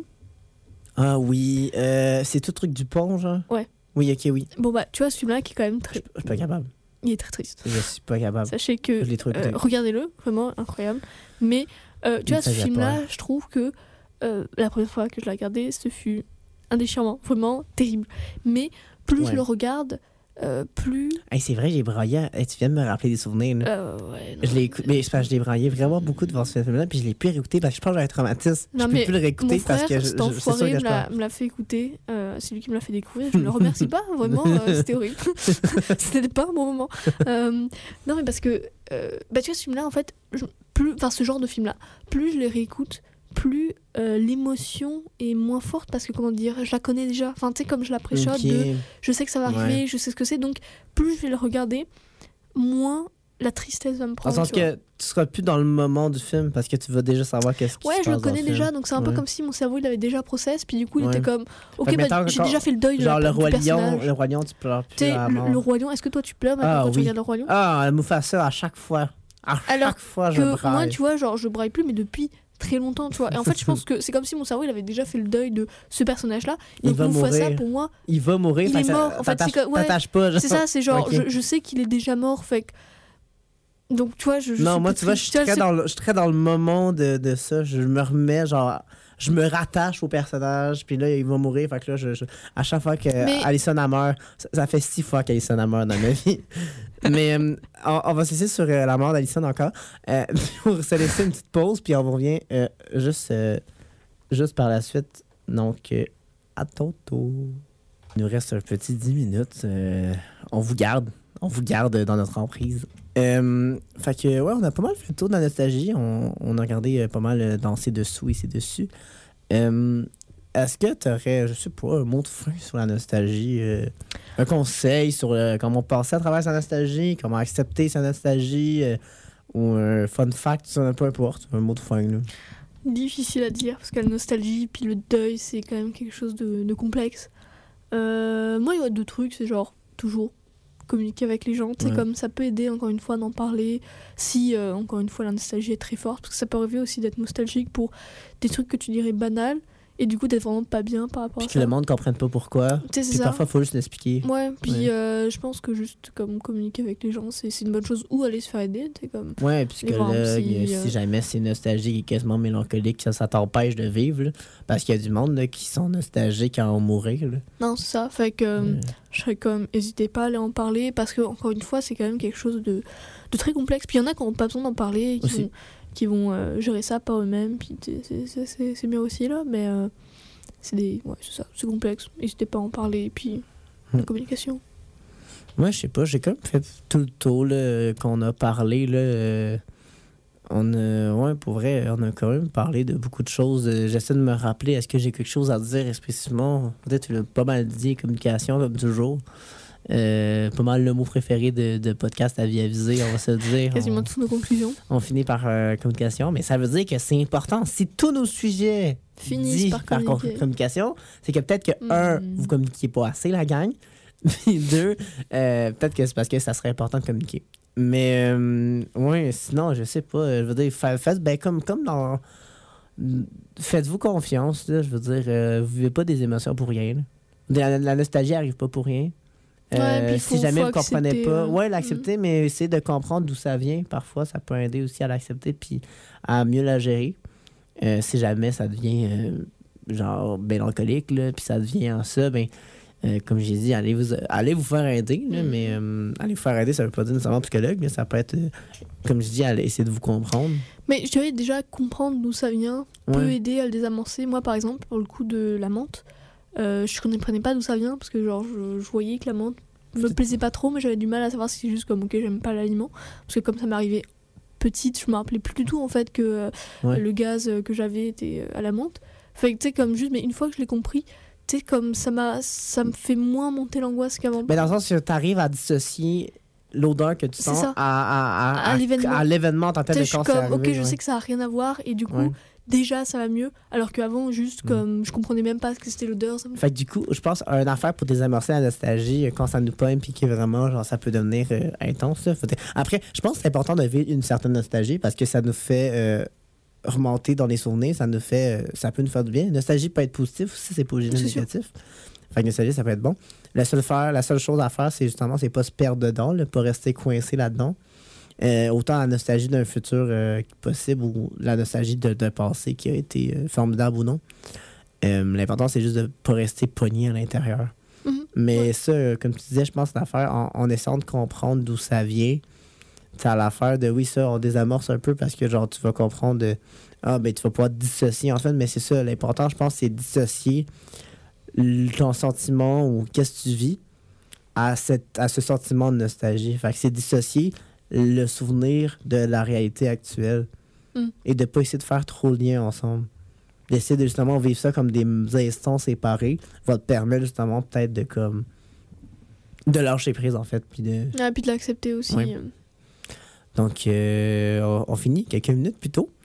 Ah oui, euh, c'est tout truc du pont, genre? Ouais. Oui, ok, oui. Bon, bah, tu vois, ce film-là qui est quand même Je très. je suis pas capable. Il est très triste. Je suis pas capable. Sachez que. Je l'ai trop écouté. euh, regardez-le, vraiment incroyable. Mais, euh, tu Il vois, ce me faisait film-là, peur. je trouve que euh, la première fois que je l'ai regardé, ce fut un déchirement, vraiment terrible. Mais plus Ouais. je le regarde, euh, plus. Hey, c'est vrai, j'ai braillé. Hey, tu viens de me rappeler des souvenirs, là. euh, ouais, non. Je l'ai écouté, mais c'est parce que je l'ai braillé vraiment beaucoup devant ce film-là, puis je l'ai plus réécouté parce que je pense que j'ai un traumatisme. Non, je peux mais plus le réécouter Mon frère, parce que je, cet je- c'est sûr enfoiré que me je l'a, pleure. me l'a fait écouter. Euh, c'est lui qui me l'a fait découvrir. Je ne le remercie pas, vraiment. euh, c'était horrible. C'était pas un bon moment. Euh, non, mais parce que, euh, bah, tu vois, ce film-là, en fait, je- plus, enfin, ce genre de film-là, plus je les réécoute, plus euh, l'émotion est moins forte parce que, comment dire, je la connais déjà. Enfin, tu sais, comme je la préchote, Ok. de, je sais que ça va arriver, Ouais. je sais ce que c'est. Donc, plus je vais le regarder, moins la tristesse va me Dans prendre. le sens tu vois. que tu seras plus dans le moment du film parce que tu vas déjà savoir qu'est-ce qui Ouais, se je le passe dans connais film. déjà, donc c'est un peu Ouais. comme si mon cerveau il avait déjà process, puis du coup il Ouais. était comme, ok, Fait que bah, mettons, j'ai quand- déjà fait le deuil de Genre la, le du roi lion, personnage. le roi lion, tu pleures plus Tu sais, à la le, mort. le roi lion, est-ce que toi tu pleures maintenant Ah, quand tu oui. regardes le roi lion? Ah, Mufasa à chaque fois. À Alors chaque fois, je Que braille. moi, tu vois, genre je braille plus, mais depuis très longtemps, tu vois. Et en fait, je pense que c'est comme si mon cerveau il avait déjà fait le deuil de ce personnage-là. Il Donc va Mufasa, mourir. pour moi, Il va mourir. Il fait est que ça- mort, en fait, t'attaches- c'est que- ouais, t'attaches pas. genre. c'est ça, c'est genre, Ok. je, je sais qu'il est déjà mort, fait que. Donc, tu vois, je. je Non, suis moi, plus tu vois, je triste. suis Tu vois, très, c'est- dans le, je suis très dans le moment de, de ça. Je me remets, genre, je me rattache au personnage, puis là, il va mourir. Fait que là, je, je- à chaque fois que Mais- Alison a meurt, ça, ça fait six fois qu'Alison a meurt dans ma vie. Mais euh, on, on va se laisser sur euh, la mort d'Alison encore. Euh, pour se laisser une petite pause, puis on revient euh, juste, euh, juste par la suite. Donc, euh, à ton tour. Il nous reste un petit dix minutes. euh, on vous garde. On vous garde dans notre emprise. Euh, fait que, ouais, on a pas mal fait le tour de la nostalgie. On, on a regardé euh, pas mal euh, dans ses dessous et ses dessus. Euh, Est-ce que tu aurais, je sais pas, un mot de fin sur la nostalgie? euh, un conseil sur euh, comment passer à travers sa nostalgie, comment accepter sa nostalgie, euh, ou un fun fact, ça, peu importe. Un mot de fin, là. Difficile à dire parce que la nostalgie puis le deuil c'est quand même quelque chose de, de complexe. Euh, moi il y a deux trucs, c'est genre toujours communiquer avec les gens, tu sais, Ouais. comme ça peut aider encore une fois d'en parler si euh, encore une fois la nostalgie est très forte, parce que ça peut arriver aussi d'être nostalgique pour des trucs que tu dirais banals et du coup d'être vraiment pas bien par rapport Puis à que ça. le monde ne comprenne pas pourquoi. Tu sais, c'est Puis ça. parfois, il faut juste l'expliquer. Ouais, puis Ouais. euh, je pense que juste comme communiquer avec les gens c'est c'est une bonne chose, ou aller se faire aider, tu sais, comme. Ouais, puisque Les voir là, un il y a- psy, euh. si jamais c'est nostalgique et quasiment mélancolique, ça, ça t'empêche de vivre. là. Parce qu'il y a du monde là, qui sont nostalgiques quand on mourir. Là. Non, c'est ça, fait que. euh, Euh, je serais comme, n'hésitez pas à aller en parler parce que encore une fois c'est quand même quelque chose de, de très complexe, puis il y en a qui n'ont pas besoin d'en parler et qui Aussi. vont, qui vont euh, gérer ça par eux-mêmes, puis c'est- c'est- c'est c'est- c'est bien aussi là, mais euh, c'est des ouais c'est ça, c'est complexe, n'hésitez pas à en parler, et puis la Hmm. communication. Moi, je sais pas, j'ai quand même fait tout le tour là, qu'on a parlé. Là, euh, on a, ouais, pour vrai, on a quand même parlé de beaucoup de choses. Euh, J'essaie de me rappeler, est-ce que j'ai quelque chose à dire spécifiquement? Peut-être tu l'as pas mal dit, communication, comme toujours. Euh, pas mal le mot préféré de, de podcast à vie avisée, on va se le dire. Quasiment On- toutes nos conclusions on finit par euh, communication, mais ça veut dire que c'est important. Si tous nos sujets finissent disent par con- communiquer. communication, c'est que peut-être que, un, Mhm. vous communiquiez pas assez, la gang, puis deux, euh, peut-être que c'est parce que ça serait important de communiquer. Mais, euh, ouais, sinon, je sais pas, euh, je veux dire, fa- faites, ben, comme, comme dans... Faites-vous confiance, là, je veux dire, euh, vous vivez pas des émotions pour rien, là. La, la nostalgie n'arrive pas pour rien. Euh, Ouais, puis faut- si jamais faut vous ne comprenez accepter, pas, euh, ouais, l'accepter, mais essayer de comprendre d'où ça vient. Parfois, ça peut aider aussi à l'accepter puis à mieux la gérer. Euh, si jamais ça devient euh, genre mélancolique, là, puis ça devient en ça, ben, euh, comme j'ai dit, allez vous, allez vous faire aider. Là, Mm. mais euh, allez vous faire aider, ça veut pas dire nécessairement psychologue, mais ça peut être, euh, comme je dis, allez essayer de vous comprendre. Mais je dirais déjà comprendre d'où ça vient peut Ouais. aider à le désamorcer. Moi, par exemple, pour le coup de la menthe, euh, je comprenais pas d'où ça vient parce que genre je, je voyais que la menthe me plaisait pas trop, mais j'avais du mal à savoir si c'est juste comme ok, j'aime pas l'aliment. Parce que comme ça m'arrivait petite, je me rappelais plus du tout en fait que euh, Ouais. le gaz euh, que j'avais était euh, à la menthe. Fait que tu sais, comme juste, mais une fois que je l'ai compris, tu sais, comme ça m'a ça me fait moins monter l'angoisse qu'avant. Mais dans le sens que tu arrives à dissocier l'odeur que tu C'est sens ça. à, à, à, À l'événement. à l'événement en tant que Tu tel sais, de je quand suis c'est comme, ok, arrivé, je ouais. sais que ça a rien à voir, et du coup, Ouais. déjà, ça va mieux. Alors qu'avant, juste Mm. comme je comprenais même pas ce que c'était l'odeur. Ça me... Fait que du coup, je pense une affaire pour désamorcer la nostalgie, euh, quand ça nous pogne puis que vraiment, genre, ça peut devenir euh, intense. Là. Faut dire- Après, je pense que c'est important de vivre une certaine nostalgie parce que ça nous fait euh, remonter dans les souvenirs, ça nous fait, euh, ça peut nous faire du bien. Nostalgie peut être positif aussi, c'est pas juste C'est sûr. négatif. Fait que nostalgie, ça peut être bon. La seule, faire, la seule chose à faire, c'est justement, c'est pas se perdre dedans, là, pas rester coincé là-dedans. Euh, autant la nostalgie d'un futur euh, possible ou la nostalgie de- d'un passé qui a été euh, formidable ou non. Euh, L'important, c'est juste de ne pas rester pogné à l'intérieur. Mhm. Mais Ouais. ça, euh, comme tu disais, je pense que l'affaire, en, en essayant de comprendre d'où ça vient, tu as l'affaire de, oui, ça, on désamorce un peu parce que, genre, tu vas comprendre de, ah, ben, tu vas pouvoir te dissocier, en fait, mais c'est ça, l'important, je pense, c'est dissocier l- ton sentiment ou qu'est-ce que tu vis à, cette, à ce sentiment de nostalgie. Fait que c'est dissocier le souvenir de la réalité actuelle Mm. et de ne pas essayer de faire trop le lien ensemble. D'essayer de justement vivre ça comme des instants séparés va te permettre justement peut-être de comme de lâcher prise en fait. Puis de... Ah, puis de l'accepter aussi. Ouais. euh. Donc euh, on, on finit quelques minutes plus tôt.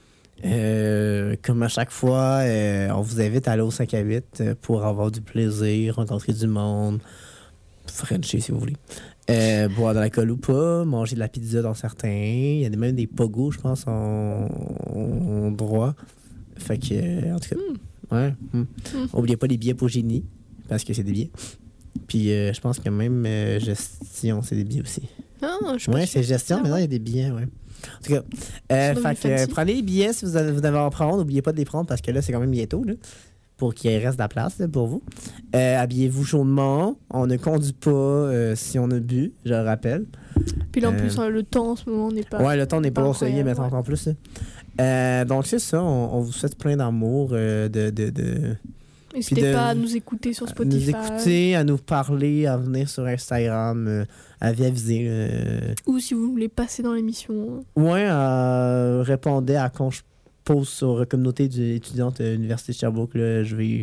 Euh, comme à chaque fois, euh, on vous invite à aller au cinq à huit euh, pour avoir du plaisir, rencontrer du monde, frencher si vous voulez. Euh, boire de l'alcool ou pas, manger de la pizza dans certains. Il y a même des pogos, je pense, en, en droit. Fait que, euh, en tout cas, Mm. ouais. mm. Mm. Oubliez pas les billets pour génie, parce que c'est des billets. Puis euh, je pense que même euh, gestion, c'est des billets aussi. Ah, je suis Ouais, pas c'est sûre. gestion, Ah, mais non, il ouais. y a des billets, ouais. En tout cas, euh, C'est fait que, euh, fancy. prenez les billets si vous, avez- vous devez en prendre. N'oubliez pas de les prendre parce que là, c'est quand même bientôt, là, pour qu'il reste de la place là, pour vous. Euh, habillez-vous chaudement. On ne conduit pas euh, si on a bu, je le rappelle. Puis là, en Euh, plus, euh, le temps en ce moment n'est pas. Ouais, le temps n'est pas pas au soleil, mais incroyable, ouais. encore plus. là. Euh, donc, c'est ça. On, on vous souhaite plein d'amour, euh, de, de, de N'hésitez puis de- pas à nous écouter sur Spotify. nous écouter, à nous parler, à venir sur Instagram, euh, à aviser. euh, Ou si vous voulez passer dans l'émission. Ouais, euh, répondez à quand je pose sur la communauté du- étudiante de l'Université de Sherbrooke. Là, je vais.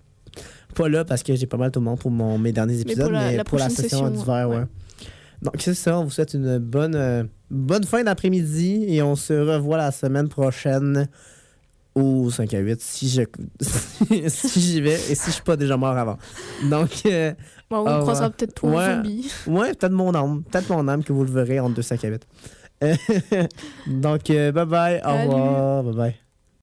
Pas là parce que j'ai pas mal tout le monde pour mon, mes derniers épisodes, pour la- mais la pour la prochaine session session, d'hiver, ouais. ouais. Donc, c'est ça. On vous souhaite une bonne, euh, bonne fin d'après-midi et on se revoit la semaine prochaine au cinq à huit si je si j'y vais et si je suis pas déjà mort avant. Donc, euh, Bon, on Ah, croisera ouais. peut-être toi Ouais. en zombie. ouais, peut-être mon âme. Peut-être mon âme que vous le verrez entre deux cinq à huit. Donc, euh, bye bye. Au Salut. revoir. Bye bye.